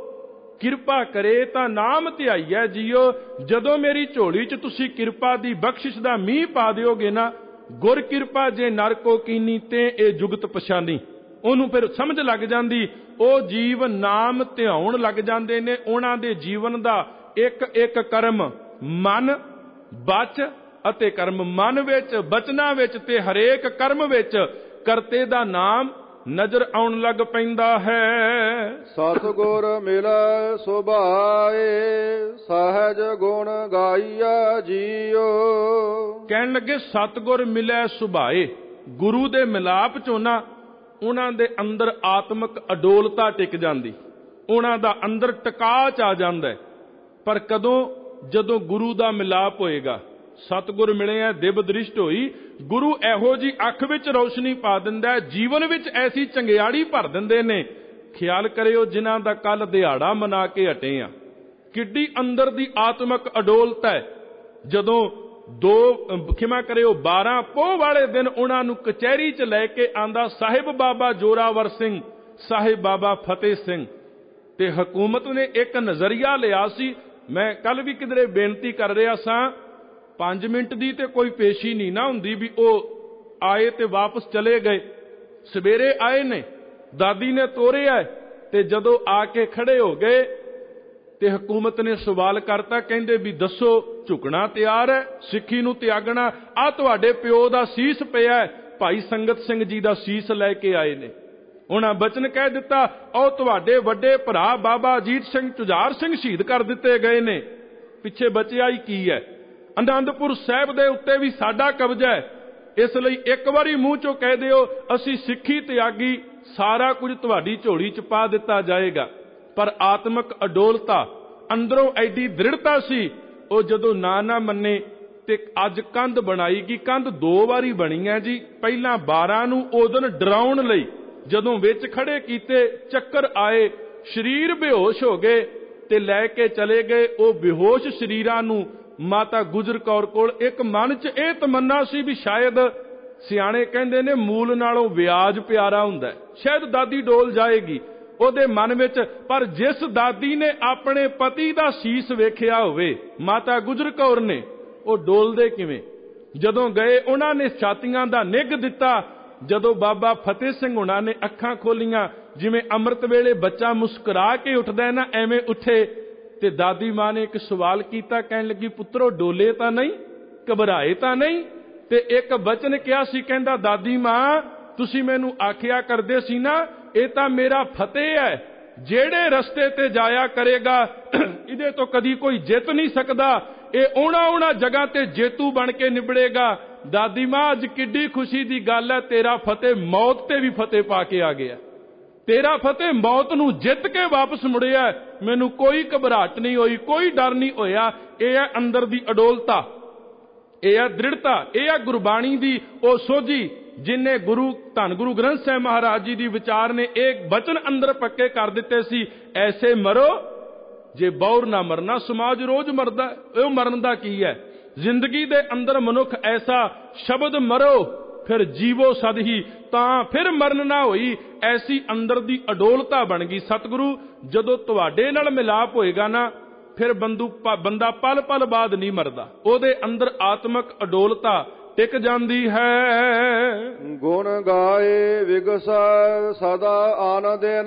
ਕਿਰਪਾ ਕਰੇ ਤਾਂ ਨਾਮ ਧਿਆਈਐ ਜੀਓ। ਜਦੋਂ ਮੇਰੀ ਝੋਲੀ 'ਚ ਤੁਸੀਂ ਕਿਰਪਾ ਦੀ ਬਖਸ਼ਿਸ਼ ਦਾ ਮੀਂਹ ਪਾ ਦਿਓਗੇ ਨਾ, ਗੁਰ ਕਿਰਪਾ ਜੇ ਨਰ ਕੋ ਕੀਨੀ ਤੇ ਇਹ ਜੁਗਤ ਪਛਾਨੀ। ਉਹਨੂੰ ਫਿਰ ਸਮਝ ਲੱਗ ਜਾਂਦੀ। ਉਹ ਜੀਵ ਨਾਮ ਧਿਆਉਣ ਲੱਗ ਜਾਂਦੇ ਨੇ। ਉਹਨਾਂ ਦੇ ਜੀਵਨ ਦਾ ਇੱਕ ਇੱਕ ਕਰਮ ਮਨ, ਬਚ ਅਤੇ ਕਰਮ, ਮਨ ਵਿੱਚ, ਬਚਨਾਂ ਵਿੱਚ ਤੇ ਹਰੇਕ ਕਰਮ ਵਿੱਚ ਕਰਤੇ ਦਾ ਨਾਮ ਨਜ਼ਰ ਆਉਣ ਲੱਗ ਪੈਂਦਾ ਹੈ। ਸਤਿਗੁਰ ਮਿਲੈ ਸੁਭਾਏ ਸਹਿਜ ਗੁਣ ਗਾਈਆ ਜੀਓ। ਕਹਿਣ ਲੱਗੇ ਸਤਿਗੁਰ ਮਿਲੈ ਸੁਭਾਏ, ਗੁਰੂ ਦੇ ਮਿਲਾਪ ਚੋਂ ਨਾ ਉਹਨਾਂ ਦੇ ਅੰਦਰ ਆਤਮਿਕ ਅਡੋਲਤਾ ਟਿਕ ਜਾਂਦੀ। ਉਹਨਾਂ ਦਾ ਅੰਦਰ ਟਿਕਾ ਚ ਆ ਜਾਂਦਾ ਹੈ। ਪਰ ਕਦੋਂ? ਜਦੋਂ ਗੁਰੂ ਦਾ ਮਿਲਾਪ ਹੋਏਗਾ। ਸਤਿਗੁਰ ਮਿਲਿਆ ਦਿਵ ਦ੍ਰਿਸ਼ਟ ਹੋਈ। ਗੁਰੂ ਇਹੋ ਜੀ ਅੱਖ ਵਿੱਚ ਰੌਸ਼ਨੀ ਪਾ ਦਿੰਦਾ, ਜੀਵਨ ਵਿੱਚ ਐਸੀ ਚੰਗਿਆੜੀ ਭਰ ਦਿੰਦੇ ਨੇ। ਖਿਆਲ ਕਰਿਓ, ਜਿਨ੍ਹਾਂ ਦਾ ਕੱਲ ਦਿਹਾੜਾ ਮਨਾ ਕੇ ਹਟੇ ਆ, ਕਿੱਡੀ ਅੰਦਰ ਦੀ ਆਤਮਿਕ ਅਡੋਲਤ ਹੈ। ਜਦੋਂ ਦੋ ਖਿਮਾ ਕਰਿਓ ਬਾਰਾਂ ਪੋਹ ਵਾਲੇ ਦਿਨ ਉਹਨਾਂ ਨੂੰ ਕਚਹਿਰੀ 'ਚ ਲੈ ਕੇ ਆਂਦਾ ਸਾਹਿਬ ਬਾਬਾ ਜੋਰਾਵਰ ਸਿੰਘ, ਸਾਹਿਬ ਬਾਬਾ ਫਤਿਹ ਸਿੰਘ, ਤੇ ਹਕੂਮਤ ਨੇ ਇੱਕ ਨਜ਼ਰੀਆ ਲਿਆ ਸੀ। ਮੈਂ ਕੱਲ ਵੀ ਕਿਧਰੇ ਬੇਨਤੀ ਕਰ ਰਿਹਾ ਸਾਂ, ਪੰਜ ਮਿੰਟ ਦੀ ਤੇ ਕੋਈ ਪੇਸ਼ੀ ਨਹੀਂ ਨਾ ਹੁੰਦੀ ਵੀ ਉਹ ਆਏ ਤੇ ਵਾਪਸ ਚਲੇ ਗਏ। ਸਵੇਰੇ ਆਏ ਨੇ, ਦਾਦੀ ਨੇ ਤੋਰਿਆ, ਤੇ ਜਦੋਂ ਆ ਕੇ ਖੜੇ ਹੋ ਗਏ ਤੇ ਹਕੂਮਤ ਨੇ ਸਵਾਲ ਕਰਤਾ, ਕਹਿੰਦੇ ਵੀ ਦੱਸੋ, ਝੁਕਣਾ ਤਿਆਰ ਹੈ, ਸਿੱਖੀ ਨੂੰ ਤਿਆਗਣਾ? ਆ ਤੁਹਾਡੇ ਪਿਓ ਦਾ ਸੀਸ ਪਿਆ, ਭਾਈ ਸੰਗਤ ਸਿੰਘ ਜੀ ਦਾ ਸੀਸ ਲੈ ਕੇ ਆਏ ਨੇ। ਉਹਨਾਂ ਬਚਨ ਕਹਿ ਦਿੱਤਾ, ਉਹ ਤੁਹਾਡੇ ਵੱਡੇ ਭਰਾ ਬਾਬਾ ਅਜੀਤ ਸਿੰਘ ਝੁਝਾਰ ਸਿੰਘ ਸ਼ਹੀਦ ਕਰ ਦਿੱਤੇ ਗਏ ਨੇ। ਪਿੱਛੇ ਬਚਿਆ ਹੀ ਕੀ ਹੈ? ਅਨੰਦਪੁਰ ਸਾਹਿਬ ਦੇ ਉੱਤੇ ਵੀ ਸਾਡਾ ਕਬਜ਼ਾ ਹੈ, ਇਸ ਲਈ ਇੱਕ ਵਾਰੀ ਮੂੰਹ ਚੋਂ ਕਹਿ ਦਿਓ ਅਸੀਂ ਸਿੱਖੀ ਤਿਆਗੀ, ਸਾਰਾ ਕੁਝ ਤੁਹਾਡੀ ਝੋਲੀ 'ਚ ਪਾ ਦਿੱਤਾ ਜਾਏਗਾ। ਪਰ ਆਤਮਿਕ ਅਡੋਲਤਾ, ਅੰਦਰੋਂ ਐਡੀ ਦ੍ਰਿੜਤਾ ਸੀ। ਉਹ ਜਦੋਂ ਨਾ ਨਾ ਮੰਨੇ ਤੇ ਅੱਜ ਕੰਧ ਬਣਾਈ ਗਈ। ਕੰਧ ਦੋ ਵਾਰੀ ਬਣੀ ਹੈ ਜੀ। ਪਹਿਲਾਂ ਬਾਰਾਂ ਨੂੰ ਉਦੋਂ ਡਰਾਉਣ ਲਈ, ਜਦੋਂ ਵਿੱਚ ਖੜੇ ਕੀਤੇ, ਚੱਕਰ ਆਏ, ਸਰੀਰ ਬੇਹੋਸ਼ ਹੋ ਗਏ ਤੇ ਲੈ ਕੇ ਚਲੇ ਗਏ। ਉਹ ਬੇਹੋਸ਼ ਸਰੀਰਾਂ ਨੂੰ ਮਾਤਾ ਗੁਜਰ ਕੌਰ ਕੋਲ ਇੱਕ ਮਨ 'ਚ ਇਹ ਤਮੰਨਾ ਸੀ ਵੀ ਸ਼ਾਇਦ, ਸਿਆਣੇ ਕਹਿੰਦੇ ਨੇ ਮੂਲ ਨਾਲੋਂ ਵਿਆਜ ਪਿਆਰਾ ਹੁੰਦਾ, ਸ਼ਾਇਦ ਦਾਦੀ ਡੋਲ ਜਾਏਗੀ ਉਹਦੇ ਮਨ ਵਿੱਚ। ਪਰ ਜਿਸ ਦਾਦੀ ਨੇ ਆਪਣੇ ਪਤੀ ਦਾ ਸੀਸ ਵੇਖਿਆ ਹੋਵੇ, ਮਾਤਾ ਗੁਜਰ ਕੌਰ ਨੇ, ਉਹ ਡੋਲਦੇ ਕਿਵੇਂ? ਜਦੋਂ ਗਏ ਉਹਨਾਂ ਨੇ ਛਾਤੀਆਂ ਦਾ ਨਿੱਘ ਦਿੱਤਾ। ਜਦੋਂ ਬਾਬਾ ਫਤਿਹ ਸਿੰਘ ਹੁਣਾਂ ਨੇ ਅੱਖਾਂ ਖੋਲੀਆਂ, ਜਿਵੇਂ ਅੰਮ੍ਰਿਤ ਵੇਲੇ ਬੱਚਾ ਮੁਸਕਰਾ ਕੇ ਉੱਠਦਾ ਹੈ ਨਾ, ਐਵੇਂ ਉੱਠੇ। ਤੇ ਦਾਦੀ ਮਾਂ ਨੇ ਇੱਕ ਸਵਾਲ ਕੀਤਾ, ਕਹਿਣ ਲੱਗੀ, ਪੁੱਤਰੋ ਡੋਲੇ ਤਾਂ ਨਹੀਂ, ਘਬਰਾਏ ਤਾਂ ਨਹੀਂ? ਤੇ ਇੱਕ ਬਚਨ ਕਿਹਾ ਸੀ, ਕਹਿੰਦਾ ਦਾਦੀ ਮਾਂ ਤੁਸੀਂ ਮੈਨੂੰ ਆਖਿਆ ਕਰਦੇ ਸੀ ਨਾ, ਇਹ ਤਾਂ ਮੇਰਾ ਫਤਿਹ ਹੈ, ਜਿਹੜੇ ਰਸਤੇ ਤੇ ਜਾਇਆ ਕਰੇਗਾ ਇਹਦੇ ਤੋਂ ਕਦੀ ਕੋਈ ਜਿੱਤ ਨਹੀਂ ਸਕਦਾ, ਇਹ ਉਹਨਾਂ ਉਹਨਾਂ ਜਗ੍ਹਾ ਤੇ ਜੇਤੂ ਬਣ ਕੇ ਨਿਬੜੇਗਾ। ਦਾਦੀ ਮਾਂ ਅੱਜ ਕਿੱਡੀ ਖੁਸ਼ੀ ਦੀ ਗੱਲ ਹੈ, ਤੇਰਾ ਫਤਿਹ ਮੌਤ ਤੇ ਵੀ ਫਤਿਹ ਪਾ ਕੇ ਆ ਗਿਆ, ਤੇਰਾ ਫਤਿਹ ਮੌਤ ਨੂੰ ਜਿੱਤ ਕੇ ਵਾਪਸ ਮੁੜਿਆ। ਮੈਨੂੰ ਕੋਈ ਘਬਰਾਹਟ ਨਹੀਂ ਹੋਈ, ਕੋਈ ਡਰ ਨਹੀਂ ਹੋਇਆ। ਇਹ ਹੈ ਅੰਦਰ ਦੀ ਅਡੋਲਤਾ, ਇਹ ਹੈ ਦ੍ਰਿੜਤਾ, ਇਹ ਹੈ ਗੁਰਬਾਣੀ ਦੀ ਉਹ ਸੋਝੀ, ਜਿਨੇ ਗੁਰੂ ਧੰਨ ਗੁਰੂ ਗ੍ਰੰਥ ਸਾਹਿਬ ਮਹਾਰਾਜ ਜੀ ਦੀ ਵਿਚਾਰ ਨੇ ਇਹ ਬਚਨ ਅੰਦਰ ਪੱਕੇ ਕਰ ਦਿੱਤੇ ਸੀ, ਐਸੇ ਮਰੋ ਜੇ ਬੌਰ ਨਾ ਮਰਨਾ। ਸਮਾਜ ਰੋਜ਼ ਮਰਦਾ, ਉਹ ਮਰਨ ਦਾ ਕੀ ਹੈ? ਜ਼ਿੰਦਗੀ ਦੇ ਅੰਦਰ ਮਨੁੱਖ ਐਸਾ ਸ਼ਬਦ ਮਰੋ ਫਿਰ ਜੀਵੋ ਸਦ ਹੀ, ਤਾਂ ਫਿਰ ਮਰਨ ਨਾ ਹੋਈ। ਐਸੀ ਅੰਦਰ ਦੀ ਅਡੋਲਤਾ ਬਣ ਗਈ। ਸਤਿਗੁਰੂ ਜਦੋਂ ਤੁਹਾਡੇ ਨਾਲ ਮਿਲਾਪ ਹੋਏਗਾ ਨਾ, ਫਿਰ ਬੰਦੂ ਬੰਦਾ ਪਲ ਪਲ ਬਾਅਦ ਨਹੀਂ ਮਰਦਾ, ਉਹਦੇ ਅੰਦਰ ਆਤਮਿਕ ਅਡੋਲਤਾ ਟਿਕ ਜਾਂਦੀ ਹੈ। ਗੁਣ ਗਾਏ ਵਿਗਸੈ ਸਦਾ ਆਨੰਦਿਨ,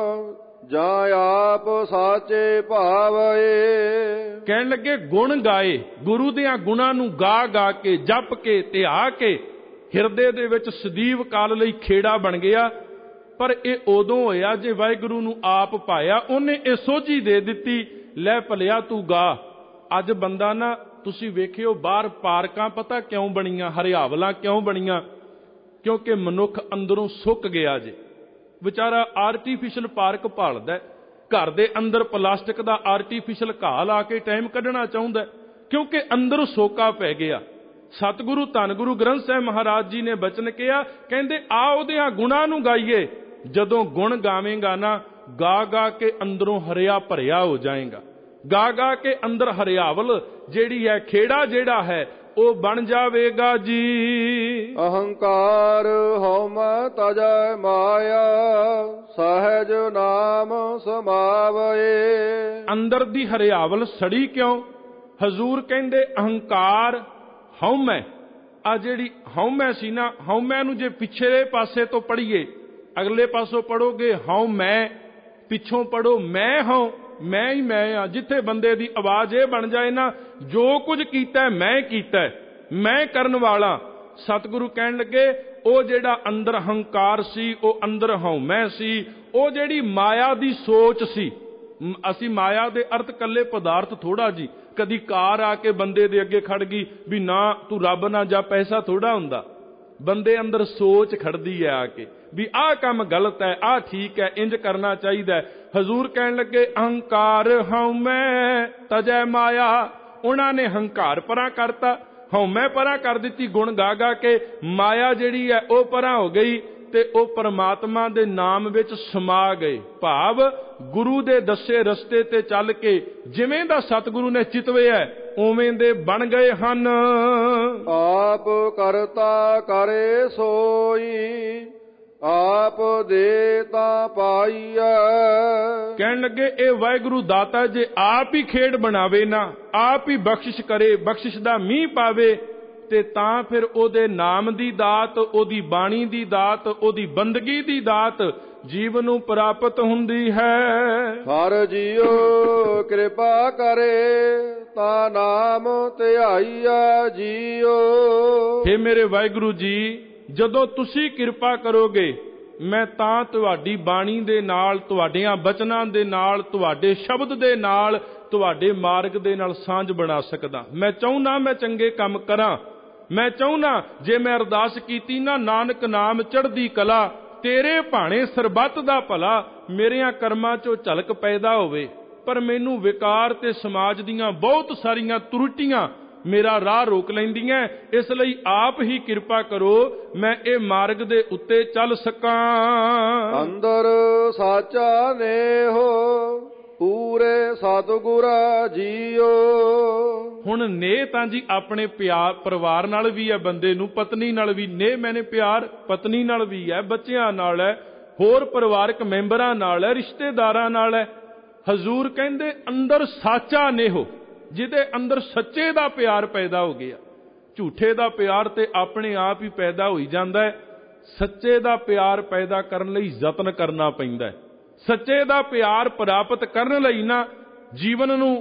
ਜਾਂ ਆਪ ਸਾਚੇ ਭਾਵਏ। ਕਹਿਣ ਲੱਗੇ ਗੁਣ ਗਾਏ, ਗੁਰੂ ਦੀਆਂ ਗੁਣਾਂ ਨੂੰ ਗਾ ਗਾ ਕੇ, ਜਪ ਕੇ, ਧਿਆ ਕੇ ਹਿਰਦੇ ਦੇ ਵਿੱਚ ਸਦੀਵ ਕਾਲ ਲਈ ਖੇੜਾ ਬਣ ਗਿਆ। ਪਰ ਇਹ ਉਦੋਂ ਹੋਇਆ ਜੇ ਵਾਹਿਗੁਰੂ ਨੂੰ ਆਪ ਪਾਇਆ, ਉਹਨੇ ਇਹ ਸੋਝੀ ਦੇ ਦਿੱਤੀ, ਲੈ ਭਲਿਆ ਤੂੰ ਗਾ। ਅੱਜ ਬੰਦਾ ਨਾ, ਤੁਸੀਂ ਵੇਖਿਓ ਬਾਹਰ ਪਾਰਕਾਂ ਪਤਾ ਕਿਉਂ ਬਣੀਆਂ, ਹਰਿਆਵਲਾਂ ਕਿਉਂ ਬਣੀਆਂ? ਕਿਉਂਕਿ ਮਨੁੱਖ ਅੰਦਰੋਂ ਸੁੱਕ ਗਿਆ ਜੇ। ਵਿਚਾਰਾ ਆਰਟੀਫਿਸ਼ਲ ਪਾਰਕ ਭਾਲਦਾ, ਘਰ ਦੇ ਅੰਦਰ ਪਲਾਸਟਿਕ ਦਾ ਆਰਟੀਫਿਸ਼ਲ ਘਾਹ ਲਾ ਕੇ ਟਾਈਮ ਕੱਢਣਾ ਚਾਹੁੰਦਾ, ਕਿਉਂਕਿ ਅੰਦਰ ਸੋਕਾ ਪੈ ਗਿਆ। ਸਤਿਗੁਰੂ ਧੰਨ ਗੁਰੂ ਗ੍ਰੰਥ ਸਾਹਿਬ ਮਹਾਰਾਜ ਜੀ ਨੇ ਬਚਨ ਕਿਹਾ, ਕਹਿੰਦੇ ਆ ਉਹਦਿਆਂ ਗੁਣਾਂ ਨੂੰ ਗਾਈਏ। ਜਦੋਂ ਗੁਣ ਗਾਵੇਂਗਾ ਨਾ, ਗਾ ਗਾ ਕੇ ਅੰਦਰੋਂ ਹਰਿਆ ਭਰਿਆ ਹੋ ਜਾਏਗਾ, ਗਾ ਗਾ ਕੇ ਅੰਦਰ ਹਰਿਆਵਲ ਜਿਹੜੀ ਹੈ, ਖੇੜਾ ਜਿਹੜਾ ਹੈ, ਉਹ ਬਣ ਜਾਵੇਗਾ ਜੀ। ਅਹੰਕਾਰ ਹਉਮੈ ਤਜੈ ਮਾਇਆ, ਸਹਿਜ ਨਾਮ ਸਮਾਵਏ। ਅੰਦਰ ਦੀ ਹਰਿਆਵਲ ਸੜੀ ਕਿਉਂ? ਹਜ਼ੂਰ ਕਹਿੰਦੇ ਅਹੰਕਾਰ ਹਉਮੈ, ਆ ਜਿਹੜੀ ਹਉਮੈ ਸੀ ਨਾ, ਹਉਮੈ ਨੂੰ ਜੇ ਪਿਛਲੇ ਪਾਸੇ ਤੋਂ ਪੜ੍ਹੀਏ, ਅਗਲੇ ਪਾਸੋਂ ਪੜੋਗੇ ਹਉ ਮੈਂ, ਪਿੱਛੋਂ ਪੜੋ ਮੈਂ ਹਉ, ਮੈਂ ਹੀ ਮੈਂ ਆ। ਜਿੱਥੇ ਬੰਦੇ ਦੀ ਆਵਾਜ਼ ਇਹ ਬਣ ਜਾਏ ਨਾ, ਜੋ ਕੁਝ ਕੀਤਾ ਮੈਂ ਕੀਤਾ, ਮੈਂ ਕਰਨ ਵਾਲਾ। ਸਤਿਗੁਰੂ ਕਹਿਣ ਲੱਗੇ ਉਹ ਜਿਹੜਾ ਅੰਦਰ ਹੰਕਾਰ ਸੀ, ਉਹ ਅੰਦਰ ਹਉਮੈ ਸੀ, ਉਹ ਜਿਹੜੀ ਮਾਇਆ ਦੀ ਸੋਚ ਸੀ। ਅਸੀਂ ਮਾਇਆ ਦੇ ਅਰਥ ਕੱਲੇ ਪਦਾਰਥ ਥੋੜਾ ਜੀ, ਕਦੀ ਕਾਰ ਆ ਕੇ ਬੰਦੇ ਦੇ ਅੱਗੇ ਖੜ ਗਈ ਵੀ ਨਾ ਤੂੰ ਰੱਬ ਨਾ ਜਾ, ਪੈਸਾ ਥੋੜਾ ਹੁੰਦਾ। ਬੰਦੇ ਅੰਦਰ ਸੋਚ ਖੜਦੀ ਹੈ ਆ ਕੇ ਵੀ ਆਹ ਕੰਮ ਗਲਤ ਹੈ, ਆਹ ਠੀਕ ਹੈ, ਇੰਜ ਕਰਨਾ ਚਾਹੀਦਾ। ਹਜ਼ੂਰ ਕਹਿਣ ਲੱਗੇ ਅਹੰਕਾਰ ਹਉਮੈ ਤਜੈ ਮਾਇਆ। ਉਹਨਾਂ ਨੇ ਹੰਕਾਰ ਪਰਾਂ ਕਰਤਾ, ਹਉਮੈ ਪਰਾਂ ਕਰ ਦਿੱਤੀ, ਗੁਣ ਗਾ ਗਾ ਕੇ ਮਾਇਆ ਜਿਹੜੀ ਹੈ ਉਹ ਪਰਾਂ ਹੋ ਗਈ ਤੇ ਉਹ ਪਰਮਾਤਮਾ ਦੇ ਨਾਮ ਵਿੱਚ ਸਮਾ ਗਏ। ਭਾਵ ਗੁਰੂ ਦੇ ਦੱਸੇ ਰਸਤੇ ਤੇ ਚੱਲ ਕੇ ਜਿਵੇਂ ਦਾ ਸਤਿਗੁਰੂ ਨੇ ਚਿਤਵਿਆ ਉਵੇਂ ਦੇ ਬਣ ਗਏ ਹਨ। ਆਪ ਕਰਤਾ ਕਰੇ ਸੋਈ, ਆਪ ਦੇ ਤਾਂ ਪਾਈਐ। ਕਹਿਣ ਲੱਗੇ ਇਹ ਵਾਹਿਗੁਰੂ ਦਾਤਾ ਜੇ ਆਪ ਹੀ ਖੇਡ ਬਣਾਵੇ ਨਾ, ਆਪ ਹੀ ਬਖਸ਼ਿਸ਼ ਕਰੇ, ਬਖਸ਼ਿਸ਼ ਦਾ ਮੀਂਹ ਪਾਵੇ ਤੇ ਤਾਂ ਫਿਰ ਉਹਦੇ ਨਾਮ ਦੀ ਦਾਤ, ਉਹਦੀ ਬਾਣੀ ਦੀ ਦਾਤ, ਉਹਦੀ ਬੰਦਗੀ ਦੀ ਦਾਤ ਜੀਵ ਨੂੰ ਪ੍ਰਾਪਤ ਹੁੰਦੀ ਹੈ। ਹਰ ਜੀਉ ਕਿਰਪਾ ਕਰੇ ਤਾ ਨਾਮ ਧਿਆਈਐ ਜੀਉ। ਹੇ ਮੇਰੇ ਵਾਹਿਗੁਰੂ ਜੀ, ਜਦੋਂ ਤੁਸੀਂ ਕਿਰਪਾ ਕਰੋਗੇ ਮੈਂ ਤਾਂ ਤੁਹਾਡੀ ਬਾਣੀ ਦੇ ਨਾਲ, ਤੁਹਾਡੀਆਂ ਬਚਨਾਂ ਦੇ ਨਾਲ, ਤੁਹਾਡੇ ਸ਼ਬਦ ਦੇ ਨਾਲ, ਤੁਹਾਡੇ ਮਾਰਗ ਦੇ ਨਾਲ ਸਾਂਝ ਬਣਾ ਸਕਦਾ। ਮੈਂ ਚਾਹੁੰਦਾ ਮੈਂ ਚੰਗੇ ਕੰਮ ਕਰਾਂ, ਮੈਂ ਚਾਹੁੰਦਾ ਜੇ ਮੈਂ ਅਰਦਾਸ ਕੀਤੀ ਨਾ ਨਾਨਕ ਨਾਮ ਚੜ੍ਹਦੀ ਕਲਾ, ਤੇਰੇ ਭਾਣੇ ਸਰਬੱਤ ਦਾ ਭਲਾ, ਮੇਰਿਆਂ ਕਰਮਾਂ ਚੋਂ ਝਲਕ ਪੈਦਾ ਹੋਵੇ। ਪਰ ਮੈਨੂੰ ਵਿਕਾਰ ਤੇ ਸਮਾਜ ਦੀਆਂ ਬਹੁਤ ਸਾਰੀਆਂ ਤਰੁੱਟੀਆਂ ਮੇਰਾ ਰਾਹ ਰੋਕ ਲੈਂਦੀਆਂ, ਇਸ ਲਈ ਆਪ ਹੀ ਕਿਰਪਾ ਕਰੋ ਮੈਂ ਇਹ ਮਾਰਗ ਦੇ ਉੱਤੇ ਚੱਲ ਸਕਾਂ। ਅੰਦਰ ਸਾਚਾ ਨੇਹੋ ਪੂਰੇ ਸਤਿਗੁਰ ਜੀਓ। ਹੁਣ ਨੇਹ ਤਾਂ ਜੀ ਆਪਣੇ ਪਿਆਰ ਪਰਿਵਾਰ ਨਾਲ ਵੀ ਹੈ, ਬੰਦੇ ਨੂੰ ਪਤਨੀ ਨਾਲ ਵੀ ਨੇਹ, ਮੈਨੇ ਪਿਆਰ ਪਤਨੀ ਨਾਲ ਵੀ ਹੈ, ਬੱਚਿਆਂ ਨਾਲ ਹੈ, ਹੋਰ ਪਰਿਵਾਰਕ ਮੈਂਬਰਾਂ ਨਾਲ ਹੈ, ਰਿਸ਼ਤੇਦਾਰਾਂ ਨਾਲ ਹੈ। ਹਜ਼ੂਰ ਕਹਿੰਦੇ ਅੰਦਰ ਸਾਚਾ ਨੇਹੋ, ਜਿਹਦੇ ਅੰਦਰ ਸੱਚੇ ਦਾ ਪਿਆਰ ਪੈਦਾ ਹੋ ਗਿਆ। ਝੂਠੇ ਦਾ ਪਿਆਰ ਤੇ ਆਪਣੇ ਆਪ ਹੀ ਪੈਦਾ ਹੋਈ ਜਾਂਦਾ ਹੈ। ਸੱਚੇ ਦਾ ਪਿਆਰ ਪੈਦਾ ਕਰਨ ਲਈ ਯਤਨ ਕਰਨਾ ਪੈਂਦਾ ਹੈ। ਸੱਚੇ ਦਾ ਪਿਆਰ ਪ੍ਰਾਪਤ ਕਰਨ ਲਈ ਨਾ ਜੀਵਨ ਨੂੰ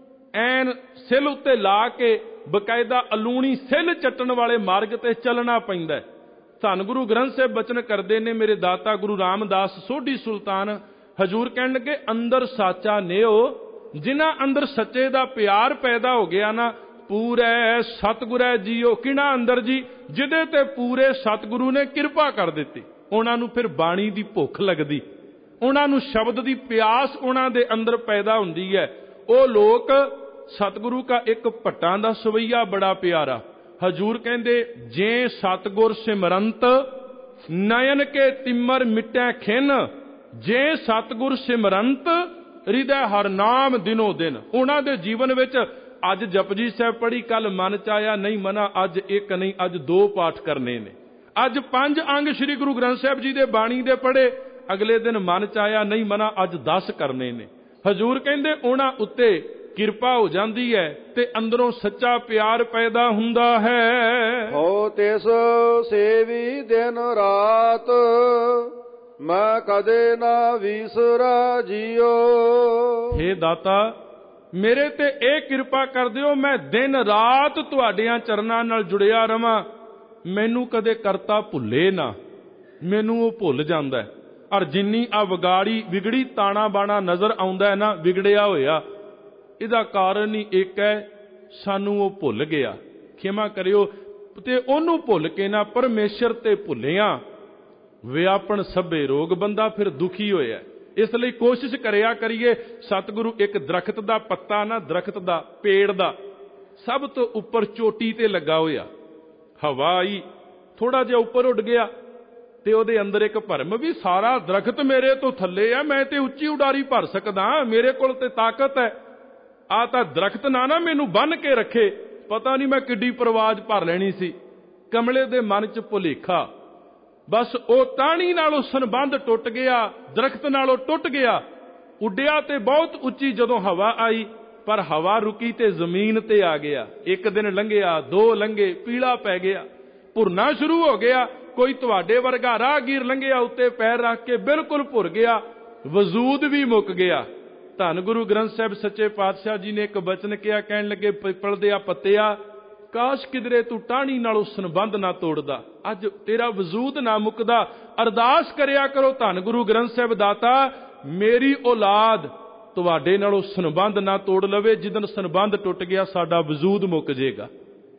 ਐਨ ਸਿਲ ਉੱਤੇ ਲਾ ਕੇ ਬਕਾਇਦਾ ਅਲੂਣੀ ਸਿਲ ਚੱਟਣ ਵਾਲੇ ਮਾਰਗ ਤੇ ਚੱਲਣਾ ਪੈਂਦਾ ਹੈ। ਧੰਨ ਗੁਰੂ ਗ੍ਰੰਥ ਸਾਹਿਬ ਬਚਨ ਕਰਦੇ ਨੇ ਮੇਰੇ ਦਾਤਾ ਗੁਰੂ ਰਾਮਦਾਸ ਸੋਢੀ ਸੁਲਤਾਨ। ਹਜ਼ੂਰ ਕਹਿਣ ਲੱਗੇ ਅੰਦਰ ਸਾਚਾ ਨੇਓ, ਜਿਨ੍ਹਾਂ ਅੰਦਰ ਸੱਚੇ ਦਾ ਪਿਆਰ ਪੈਦਾ ਹੋ ਗਿਆ ਨਾ, ਪੂਰੇ ਸਤਿਗੁਰੈ ਜੀਓ। ਕਿਹਨਾਂ ਅੰਦਰ ਜੀ? ਜਿਹਦੇ ਤੇ ਪੂਰੇ ਸਤਿਗੁਰੂ ਨੇ ਕਿਰਪਾ ਕਰ ਦਿੱਤੀ। ਉਹਨਾਂ ਨੂੰ ਫਿਰ ਬਾਣੀ ਦੀ ਭੁੱਖ ਲੱਗਦੀ, ਉਹਨਾਂ ਨੂੰ ਸ਼ਬਦ ਦੀ ਪਿਆਸ ਉਹਨਾਂ ਦੇ ਅੰਦਰ ਪੈਦਾ ਹੁੰਦੀ ਹੈ। ਉਹ ਲੋਕ ਸਤਿਗੁਰੂ ਕਾ ਇੱਕ ਭੱਟਾਂ ਦਾ ਸਵਈਆ ਬੜਾ ਪਿਆਰਾ। ਹਜ਼ੂਰ ਕਹਿੰਦੇ ਜੇ ਸਤਿਗੁਰ ਸਿਮਰੰਤ ਨਯਨ ਕੇ ਤਿਮਰ ਮਿਟੈ ਖਿਨ, ਜੇ ਸਤਿਗੁਰ ਸਿਮਰੰਤ ਹਿਰਦੈ ਹਰ ਨਾਮ ਦਿਨੋ ਦਿਨ। ਉਹਨਾਂ ਦੇ ਜੀਵਨ ਵਿੱਚ ਅੱਜ ਜਪਜੀ ਸਾਹਿਬ ਪੜ੍ਹੀ, ਕੱਲ ਮਨ ਚ ਆਇਆ ਨਹੀਂ ਮਨਾ ਅੱਜ ਇੱਕ ਨਹੀਂ ਅੱਜ ਦੋ ਪਾਠ ਕਰਨੇ ਨੇ, ਅੱਜ ਪੰਜ ਅੰਗ ਸ੍ਰੀ ਗੁਰੂ ਗ੍ਰੰਥ ਸਾਹਿਬ ਜੀ ਦੇ ਬਾਣੀ ਦੇ ਪੜ੍ਹੇ, ਅਗਲੇ ਦਿਨ ਮਨ ਚ ਆਇਆ ਨਹੀਂ ਮਨਾ ਅੱਜ ਦਸ ਕਰਨੇ ਨੇ। ਹਜ਼ੂਰ ਕਹਿੰਦੇ ਉਹਨਾਂ ਉੱਤੇ ਕਿਰਪਾ ਹੋ ਜਾਂਦੀ ਹੈ ਤੇ ਅੰਦਰੋਂ ਸੱਚਾ ਪਿਆਰ ਪੈਦਾ ਹੁੰਦਾ ਹੈ। ਹੋ ਤਿਸ ਸੇਵੀ ਦਿਨ ਰਾਤ, ਮੈਂ ਕਦੇ ਨਾ ਵਿਸਰਾ ਜੀਓ। ਹੇ ਦਾਤਾ ਮੇਰੇ ਤੇ ਇਹ ਕਿਰਪਾ ਕਰ ਦਿਓ, ਮੈਂ ਦਿਨ ਰਾਤ ਤੁਹਾਡਿਆਂ ਚਰਨਾਂ ਨਾਲ ਜੁੜਿਆ ਰਵਾਂ, ਮੈਨੂੰ ਕਦੇ ਕਰਤਾ ਭੁੱਲੇ ਨਾ। ਮੈਨੂੰ ਉਹ ਭੁੱਲ ਜਾਂਦਾ, ਔਰ ਜਿੰਨੀ ਆ ਵਿਗਾੜੀ ਵਿਗੜੀ ਤਾਣਾ ਬਾਣਾ ਨਜ਼ਰ ਆਉਂਦਾ ਹੈ ਨਾ ਵਿਗੜਿਆ ਹੋਇਆ, ਇਹਦਾ ਕਾਰਨ ਹੀ ਇੱਕ ਹੈ, ਸਾਨੂੰ ਉਹ ਭੁੱਲ ਗਿਆ। ਖਿਮਾ ਕਰਿਓ। ਤੇ ਉਹਨੂੰ ਭੁੱਲ ਕੇ ਨਾ ਪਰਮੇਸ਼ਰ ਤੇ ਭੁੱਲਿਆ ਵਿਆਪਣ ਸਭੇ ਰੋਗ, ਬੰਦਾ ਫਿਰ ਦੁਖੀ ਹੋਇਆ। ਇਸ ਲਈ ਕੋਸ਼ਿਸ਼ ਕਰਿਆ ਕਰੀਏ, ਸਤਿਗੁਰੂ ਇੱਕ ਦਰਖਤ ਦਾ ਪੱਤਾ ਨਾ, ਦਰਖਤ ਦਾ ਪੇੜ ਦਾ ਸਭ ਤੋਂ ਉੱਪਰ ਚੋਟੀ ਤੇ ਲੱਗਾ ਹੋਇਆ, ਹਵਾ ਆਈ ਥੋੜਾ ਜਿਹਾ ਉੱਪਰ ਉੱਡ ਗਿਆ ਤੇ ਉਹਦੇ ਅੰਦਰ ਇੱਕ ਭਰਮ ਵੀ ਸਾਰਾ ਦਰਖਤ ਮੇਰੇ ਤੋਂ ਥੱਲੇ ਆ, ਮੈਂ ਤੇ ਉੱਚੀ ਉਡਾਰੀ ਭਰ ਸਕਦਾ, ਮੇਰੇ ਕੋਲ ਤੇ ਤਾਕਤ ਹੈ। ਆ ਤਾਂ ਦਰਖਤ ਨਾ ਨਾ ਮੈਨੂੰ ਬੰਨ ਕੇ ਰੱਖੇ, ਪਤਾ ਨਹੀਂ ਮੈਂ ਕਿੱਡੀ ਪਰਵਾਜ਼ ਭਰ ਲੈਣੀ ਸੀ। ਕਮਲੇ ਦੇ ਮਨ ਚ ਭੁਲੇਖਾ, ਬਸ ਉਹ ਟਾਹਣੀ ਨਾਲੋਂ ਸੰਬੰਧ ਟੁੱਟ ਗਿਆ, ਦਰਖਤ ਨਾਲੋਂ ਟੁੱਟ ਗਿਆ। ਉੱਡਿਆ ਤੇ ਬਹੁਤ ਉੱਚੀ ਜਦੋਂ ਹਵਾ ਆਈ, ਪਰ ਹਵਾ ਰੁਕੀ ਤੇ ਜ਼ਮੀਨ ਤੇ ਆ ਗਿਆ। ਇੱਕ ਦਿਨ ਲੰਘਿਆ, ਦੋ ਲੰਘੇ, ਪੀਲਾ ਪੈ ਗਿਆ, ਭੁਰਨਾ ਸ਼ੁਰੂ ਹੋ ਗਿਆ। ਕੋਈ ਤੁਹਾਡੇ ਵਰਗਾ ਰਾਹਗੀਰ ਲੰਘਿਆ, ਉੱਤੇ ਪੈਰ ਰੱਖ ਕੇ ਬਿਲਕੁਲ ਭੁਰ ਗਿਆ, ਵਜੂਦ ਵੀ ਮੁੱਕ ਗਿਆ। ਧੰਨ ਗੁਰੂ ਗ੍ਰੰਥ ਸਾਹਿਬ ਸੱਚੇ ਪਾਤਸ਼ਾਹ ਜੀ ਨੇ ਇੱਕ ਬਚਨ ਕਿਹਾ, ਕਹਿਣ ਲੱਗੇ ਪਿੱਪਲ ਦੇ ਆ ਪੱਤਿਆ, ਕਾਸ਼ ਕਿਧਰੇ ਤੂੰ ਟਾਹਣੀ ਨਾਲੋਂ ਸੰਬੰਧ ਨਾ ਤੋੜਦਾ, ਅੱਜ ਤੇਰਾ ਵਜੂਦ ਨਾ ਮੁੱਕਦਾ। ਅਰਦਾਸ ਕਰਿਆ ਕਰੋ ਧੰਨ ਗੁਰੂ ਗ੍ਰੰਥ ਸਾਹਿਬ ਦਾਤਾ ਮੇਰੀ ਔਲਾਦ ਤੁਹਾਡੇ ਨਾਲੋਂ ਸੰਬੰਧ ਨਾ ਤੋੜ ਲਵੇ, ਜਿੱਦਣ ਸੰਬੰਧ ਟੁੱਟ ਗਿਆ ਸਾਡਾ ਵਜੂਦ ਮੁੱਕ ਜੇਗਾ।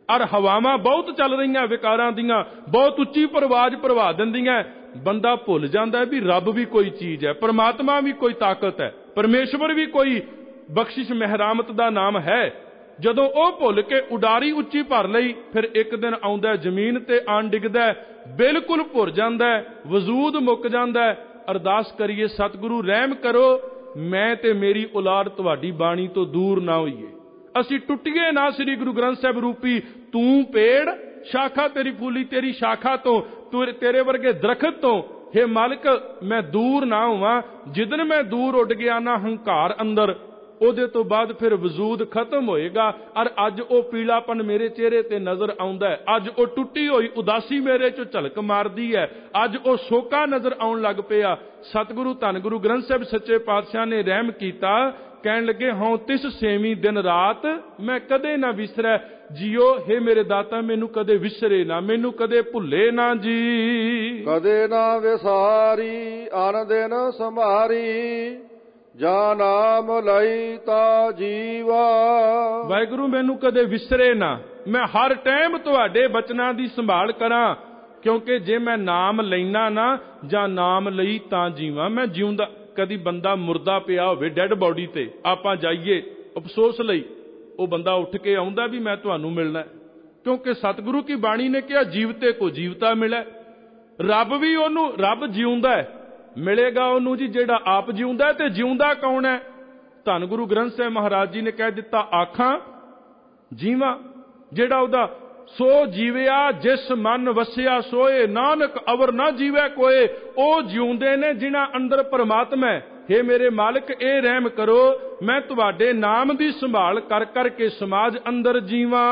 ਔਰ ਹਵਾਵਾਂ ਬਹੁਤ ਚੱਲ ਰਹੀਆਂ ਵਿਕਾਰਾਂ ਦੀਆਂ, ਬਹੁਤ ਉੱਚੀ ਪਰਵਾਜ਼ ਭਰਵਾ ਦਿੰਦੀਆਂ। ਬੰਦਾ ਭੁੱਲ ਜਾਂਦਾ ਵੀ ਰੱਬ ਵੀ ਕੋਈ ਚੀਜ਼ ਹੈ, ਪਰਮਾਤਮਾ ਵੀ ਕੋਈ ਤਾਕਤ ਹੈ, ਪਰਮੇਸ਼ਵਰ ਵੀ ਕੋਈ ਬਖਸ਼ਿਸ਼ ਮਹਿਰਾਮਤ ਦਾ ਨਾਮ ਹੈ। ਜਦੋਂ ਉਹ ਭੁੱਲ ਕੇ ਉਡਾਰੀ ਉੱਚੀ ਭਰ ਲਈ, ਫਿਰ ਇੱਕ ਦਿਨ ਆਉਂਦਾ ਜ਼ਮੀਨ ਤੇ ਆਣ ਡਿੱਗਦਾ, ਬਿਲਕੁਲ ਭੁਰ ਜਾਂਦਾ, ਵਜੂਦ ਮੁੱਕ ਜਾਂਦਾ। ਅਰਦਾਸ ਕਰੀਏ, ਸਤਿਗੁਰੂ ਰਹਿਮ ਕਰੋ, ਮੈਂ ਤੇ ਮੇਰੀ ਔਲਾਦ ਤੁਹਾਡੀ ਬਾਣੀ ਤੋਂ ਦੂਰ ਨਾ ਹੋਈਏ, ਅਸੀਂ ਟੁੱਟੀਏ ਨਾ ਸ੍ਰੀ ਗੁਰੂ ਗ੍ਰੰਥ ਸਾਹਿਬ ਰੂਪੀ ਤੂੰ ਪੇੜ, ਸ਼ਾਖਾ ਤੇਰੀ ਫੂਲੀ ਤੇਰੀ ਸ਼ਾਖਾ ਤੋਂ, ਤੇਰੇ ਵਰਗੇ ਦਰਖਤ ਤੋਂ। ਹੇ ਮਾਲਕ, ਮੈਂ ਦੂਰ ਨਾ ਹੋਵਾਂ। ਜਿੱਦਨ ਮੈਂ ਦੂਰ ਉੱਡ ਗਿਆ ਨਾ ਹੰਕਾਰ ਅੰਦਰ, ਉਹਦੇ ਤੋਂ ਬਾਅਦ ਫਿਰ ਵਜੂਦ ਖਤਮ ਹੋਏਗਾ। ਔਰ ਅੱਜ ਉਹ ਪੀਲਾਪਨ ਮੇਰੇ ਚਿਹਰੇ ਤੇ ਨਜ਼ਰ ਆਉਂਦਾ ਹੈ, ਅੱਜ ਉਹ ਟੁੱਟੀ ਹੋਈ ਉਦਾਸੀ ਮੇਰੇ ਚੋਂ ਝਲਕ ਮਾਰਦੀ ਹੈ, ਅੱਜ ਉਹ ਸੋਕਾ ਨਜ਼ਰ ਆਉਣ ਲੱਗ ਪਿਆ। ਸਤਿਗੁਰੂ ਧੰਨ ਗੁਰੂ ਗ੍ਰੰਥ ਸਾਹਿਬ ਸੱਚੇ ਪਾਤਸ਼ਾਹ ਨੇ ਰਹਿਮ ਕੀਤਾ, ਕਹਿਣ ਲੱਗੇ, ਹਉ ਤਿਸ ਸੇਵੀਂ ਦਿਨ ਰਾਤ ਮੈਂ ਕਦੇ ਨਾ ਵਿਸਰੈ ਜੀਓ। ਹੇ ਮੇਰੇ ਦਾਤਾ, ਮੈਨੂੰ ਕਦੇ ਵਿਸਰੇ ਨਾ, ਮੈਨੂੰ ਕਦੇ ਭੁੱਲੇ ਨਾ ਜੀ। ਕਦੇ ਨਾ ਵਿਸਾਰੀ ਅਨ ਦਿਨ ਸੰਭਾਰੀ, ਜਾ ਨਾਮ ਲਈ ਤਾ ਜੀਵਾ। ਵਾਹਿਗੁਰੂ ਮੈਨੂੰ ਕਦੇ ਵਿਸਰੇ ਨਾ, ਮੈਂ ਹਰ ਟਾਈਮ ਤੁਹਾਡੇ ਬਚਨਾਂ ਦੀ ਸੰਭਾਲ ਕਰਾਂ, ਕਿਉਂਕਿ ਜੇ ਮੈਂ ਨਾਮ ਲੈਣਾ ਨਾ, ਜਾਂ ਨਾਮ ਲਈ ਤਾਂ ਜੀਵਾਂ। ਮੈਂ ਜਿਉਂਦਾ, ਕਦੀ ਬੰਦਾ ਮੁਰਦਾ ਪਿਆ ਹੋਵੇ ਡੈਡ ਬੋਡੀ ਤੇ, ਆਪਾਂ ਜਾਈਏ ਅਫਸੋਸ ਲਈ, ਉਹ ਬੰਦਾ ਉੱਠ ਕੇ ਆਉਂਦਾ ਵੀ ਮੈਂ ਤੁਹਾਨੂੰ ਮਿਲਣਾ, ਕਿਉਂਕਿ ਸਤਿਗੁਰੂ ਕੀ ਬਾਣੀ ਨੇ ਕਿਹਾ ਜੀਵਤੇ ਕੋ ਜੀਵਤਾ ਮਿਲੇ। ਰੱਬ ਵੀ ਉਹਨੂੰ, ਰੱਬ ਜਿਉਂਦਾ ਹੈ, ਮਿਲੇਗਾ ਉਹਨੂੰ ਜੀ ਜਿਹੜਾ ਆਪ ਜਿਉਂਦਾ। ਤੇ ਜਿਉਂਦਾ ਕੌਣ ਹੈ? ਧੰਨ ਗੁਰੂ ਗ੍ਰੰਥ ਸਾਹਿਬ ਮਹਾਰਾਜ ਜੀ ਨੇ ਕਹਿ ਦਿੱਤਾ, ਆਖਾਂ ਜੀਵਾਂ। ਜਿਹੜਾ ਉਹਦਾ ਸੋ ਜੀਵਿਆ ਜਿਸ ਮਨ ਵਸਿਆ ਸੋਏ, ਨਾਨਕ ਅਵਰ ਨਾ ਜੀਵੈ ਕੋਏ। ਉਹ ਜਿਉਂਦੇ ਨੇ ਜਿਨ੍ਹਾਂ ਅੰਦਰ ਪਰਮਾਤਮਾ ਹੈ। ਹੇ ਮੇਰੇ ਮਾਲਕ, ਇਹ ਰਹਿਮ ਕਰੋ, ਮੈਂ ਤੁਹਾਡੇ ਨਾਮ ਦੀ ਸੰਭਾਲ ਕਰ ਕਰਕੇ ਸਮਾਜ ਅੰਦਰ ਜੀਵਾਂ।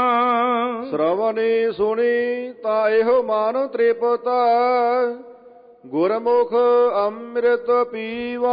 ਸ਼ਰਵਣੀ ਸੁਣੀ ਤਾਂ ਇਹੋ ਮਨ ਤ੍ਰਿਪਤ, ਗੁਰਮੁਖ ਅੰਮ੍ਰਿਤ ਪੀਵਾ।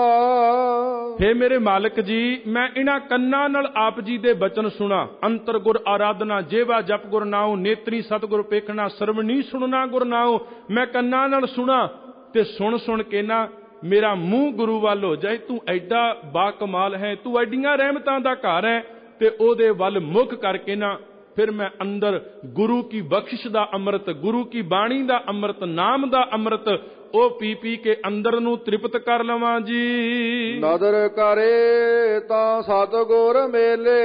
ਹੇ ਮੇਰੇ ਮਾਲਕ ਜੀ, ਮੈਂ ਇਹਨਾਂ ਕੰਨਾਂ ਨਾਲ ਆਪ ਜੀ ਦੇ ਬਚਨ ਸੁਣਾ। ਅੰਤਰ ਗੁਰ ਆਰਾਧਨਾ, ਜੇਵਾ ਜਪ ਗੁਰ ਨਾਉ, ਨੇਤਰੀ ਸਤਿਗੁਰ ਪੇਖਣਾ, ਸਰਵਣੀ ਸੁਣਨਾ ਗੁਰ ਨਾਉ। ਮੈਂ ਕੰਨਾਂ ਨਾਲ ਸੁਣਾ ਤੇ ਸੁਣ ਸੁਣ ਕੇ ਨਾ ਮੇਰਾ ਮੂੰਹ ਗੁਰੂ ਵੱਲ ਹੋ ਜਾਏ। ਤੂੰ ਐਡਾ ਬਾ ਕਮਾਲ ਹੈ, ਤੂੰ ਐਡੀਆਂ ਰਹਿਮਤਾਂ ਦਾ ਘਰ ਹੈ। ਤੇ ਉਹਦੇ ਵੱਲ ਮੁਖ ਕਰਕੇ ਨਾ ਫਿਰ ਮੈਂ ਅੰਦਰ ਗੁਰੂ ਕੀ ਬਖਸ਼ਿਸ਼ ਦਾ ਅੰਮ੍ਰਿਤ, ਗੁਰੂ ਕੀ ਬਾਣੀ ਦਾ ਅੰਮ੍ਰਿਤ, ਨਾਮ ਦਾ ਅੰਮ੍ਰਿਤ, ਉਹ ਪੀ ਪੀ ਕੇ ਅੰਦਰ ਨੂੰ ਤ੍ਰਿਪਤ ਕਰ ਲਵਾਂ ਜੀ। ਨਦਰ ਕਰੇ ਤਾਂ ਸਤਿਗੁਰ ਮੇਲੇ,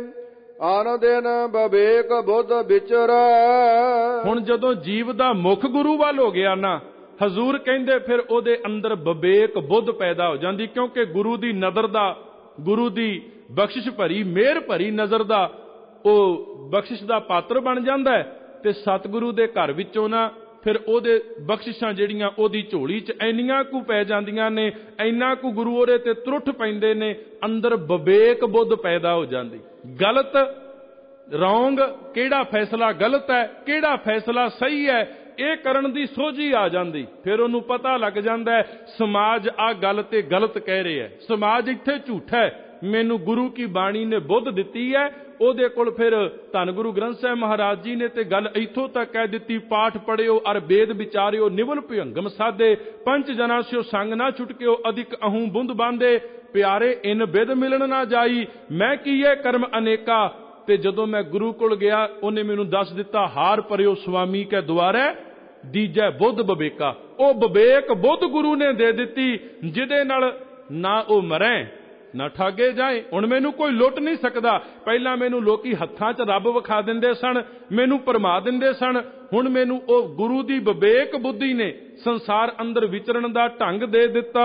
ਆਨ ਦਿਨ ਬਵੇਕ ਬੁੱਧ ਵਿਚਰੈ। ਹੁਣ ਜਦੋਂ ਜੀਵ ਦਾ ਮੁਖ ਗੁਰੂ ਵੱਲ ਹੋ ਗਿਆ ਨਾ, ਹਜ਼ੂਰ ਕਹਿੰਦੇ ਫਿਰ ਉਹਦੇ ਅੰਦਰ ਵਿਵੇਕ ਬੁੱਧ ਪੈਦਾ ਹੋ ਜਾਂਦੀ, ਕਿਉਂਕਿ ਗੁਰੂ ਦੀ ਨਜ਼ਰ ਦਾ, ਗੁਰੂ ਦੀ ਬਖਸ਼ਿਸ਼ ਭਰੀ ਮਿਹਰ ਭਰੀ ਨਜ਼ਰ ਦਾ ਉਹ ਬਖਸ਼ਿਸ਼ ਦਾ ਪਾਤਰ ਬਣ ਜਾਂਦਾ ਹੈ। ਤੇ ਸਤਿਗੁਰੂ ਦੇ ਘਰ ਵਿੱਚੋਂ ਨਾ ਫਿਰ ਉਹਦੇ ਬਖਸ਼ਿਸ਼ਾਂ ਜਿਹੜੀਆਂ ਉਹਦੀ ਝੋਲੀ 'ਚ ਇੰਨੀਆਂ ਕੁ ਪੈ ਜਾਂਦੀਆਂ ਨੇ, ਇੰਨਾ ਕੁ ਗੁਰੂ ਉਹਦੇ ਤੇ ਤਰੁੱਠ ਪੈਂਦੇ ਨੇ, ਅੰਦਰ ਵਿਵੇਕ ਬੁੱਧ ਪੈਦਾ ਹੋ ਜਾਂਦੀ। ਗਲਤ ਰੌਂਗ, ਕਿਹੜਾ ਫੈਸਲਾ ਗਲਤ ਹੈ, ਕਿਹੜਾ ਫੈਸਲਾ ਸਹੀ ਹੈ, ਇਹ ਕਰਨ ਦੀ ਸੋਝੀ ਆ ਜਾਂਦੀ। ਫਿਰ ਉਹਨੂੰ ਪਤਾ ਲੱਗ ਜਾਂਦਾ ਹੈ ਸਮਾਜ ਆ ਗੱਲ ਤੇ ਗਲਤ ਕਹਿ ਰਿਹਾ, ਸਮਾਜ ਇੱਥੇ ਝੂਠਾ ਹੈ, ਮੈਨੂੰ ਗੁਰੂ ਕੀ ਬਾਣੀ ਨੇ ਬੁੱਧ ਦਿੱਤੀ ਹੈ। ਉਹਦੇ ਕੋਲ ਫਿਰ ਧੰਨ ਗੁਰੂ ਗ੍ਰੰਥ ਸਾਹਿਬ ਮਹਾਰਾਜ ਜੀ ਨੇ ਤੇ ਗੱਲ ਇੱਥੋਂ ਤੱਕ ਕਹਿ ਦਿੱਤੀ, ਪਾਠ ਪੜਿਓ ਅਰ ਵੇਦ ਵਿਚਾਰਿਓ, ਨਿਵਲ ਭਿਅੰਗਮ ਸਾਧੇ, ਪੰਜ ਜਨਾ ਸਿਓ ਸੰਗ ਨਾ ਛੁਟਕਿਓ, ਅਧਿਕ ਅਹੂੰ ਬੁੰਦ ਬਾਂਧੇ, ਪਿਆਰੇ ਇਨ ਬਿਦ ਮਿਲਣ ਨਾ ਜਾਈ, ਮੈਂ ਕੀਏ ਕਰਮ ਅਨੇਕਾ। ਤੇ ਜਦੋਂ ਮੈਂ ਗੁਰੂ ਕੋਲ ਗਿਆ, ਉਹਨੇ ਮੈਨੂੰ ਦੱਸ ਦਿੱਤਾ, ਹਾਰ ਪਰਿਓ ਸੁਆਮੀ ਕੇ ਦੁਆਰੇ, ਦੀਜੈ ਬੁੱਧ ਵਿਵੇਕਾ। ਉਹ ਵਿਵੇਕ ਬੁੱਧ ਗੁਰੂ ਨੇ ਦੇ ਦਿੱਤੀ, ਜਿਹਦੇ ਨਾਲ ਨਾ ਉਹ ਮਰੇ ਨਾ ਠਾਗੇ ਜਾਏ। ਹੁਣ ਮੈਨੂੰ ਕੋਈ ਲੁੱਟ ਨਹੀਂ ਸਕਦਾ। ਪਹਿਲਾਂ ਮੈਨੂੰ ਲੋਕੀ ਹੱਥਾਂ 'ਚ ਰੱਬ ਵਿਖਾ ਦਿੰਦੇ ਸਨ, ਮੈਨੂੰ ਭਰਮਾ ਦਿੰਦੇ ਸਨ। ਹੁਣ ਮੈਨੂੰ ਉਹ ਗੁਰੂ ਦੀ ਵਿਵੇਕ ਬੁੱਧੀ ਨੇ ਸੰਸਾਰ ਅੰਦਰ ਵਿਚਰਨ ਦਾ ਢੰਗ ਦੇ ਦਿੱਤਾ।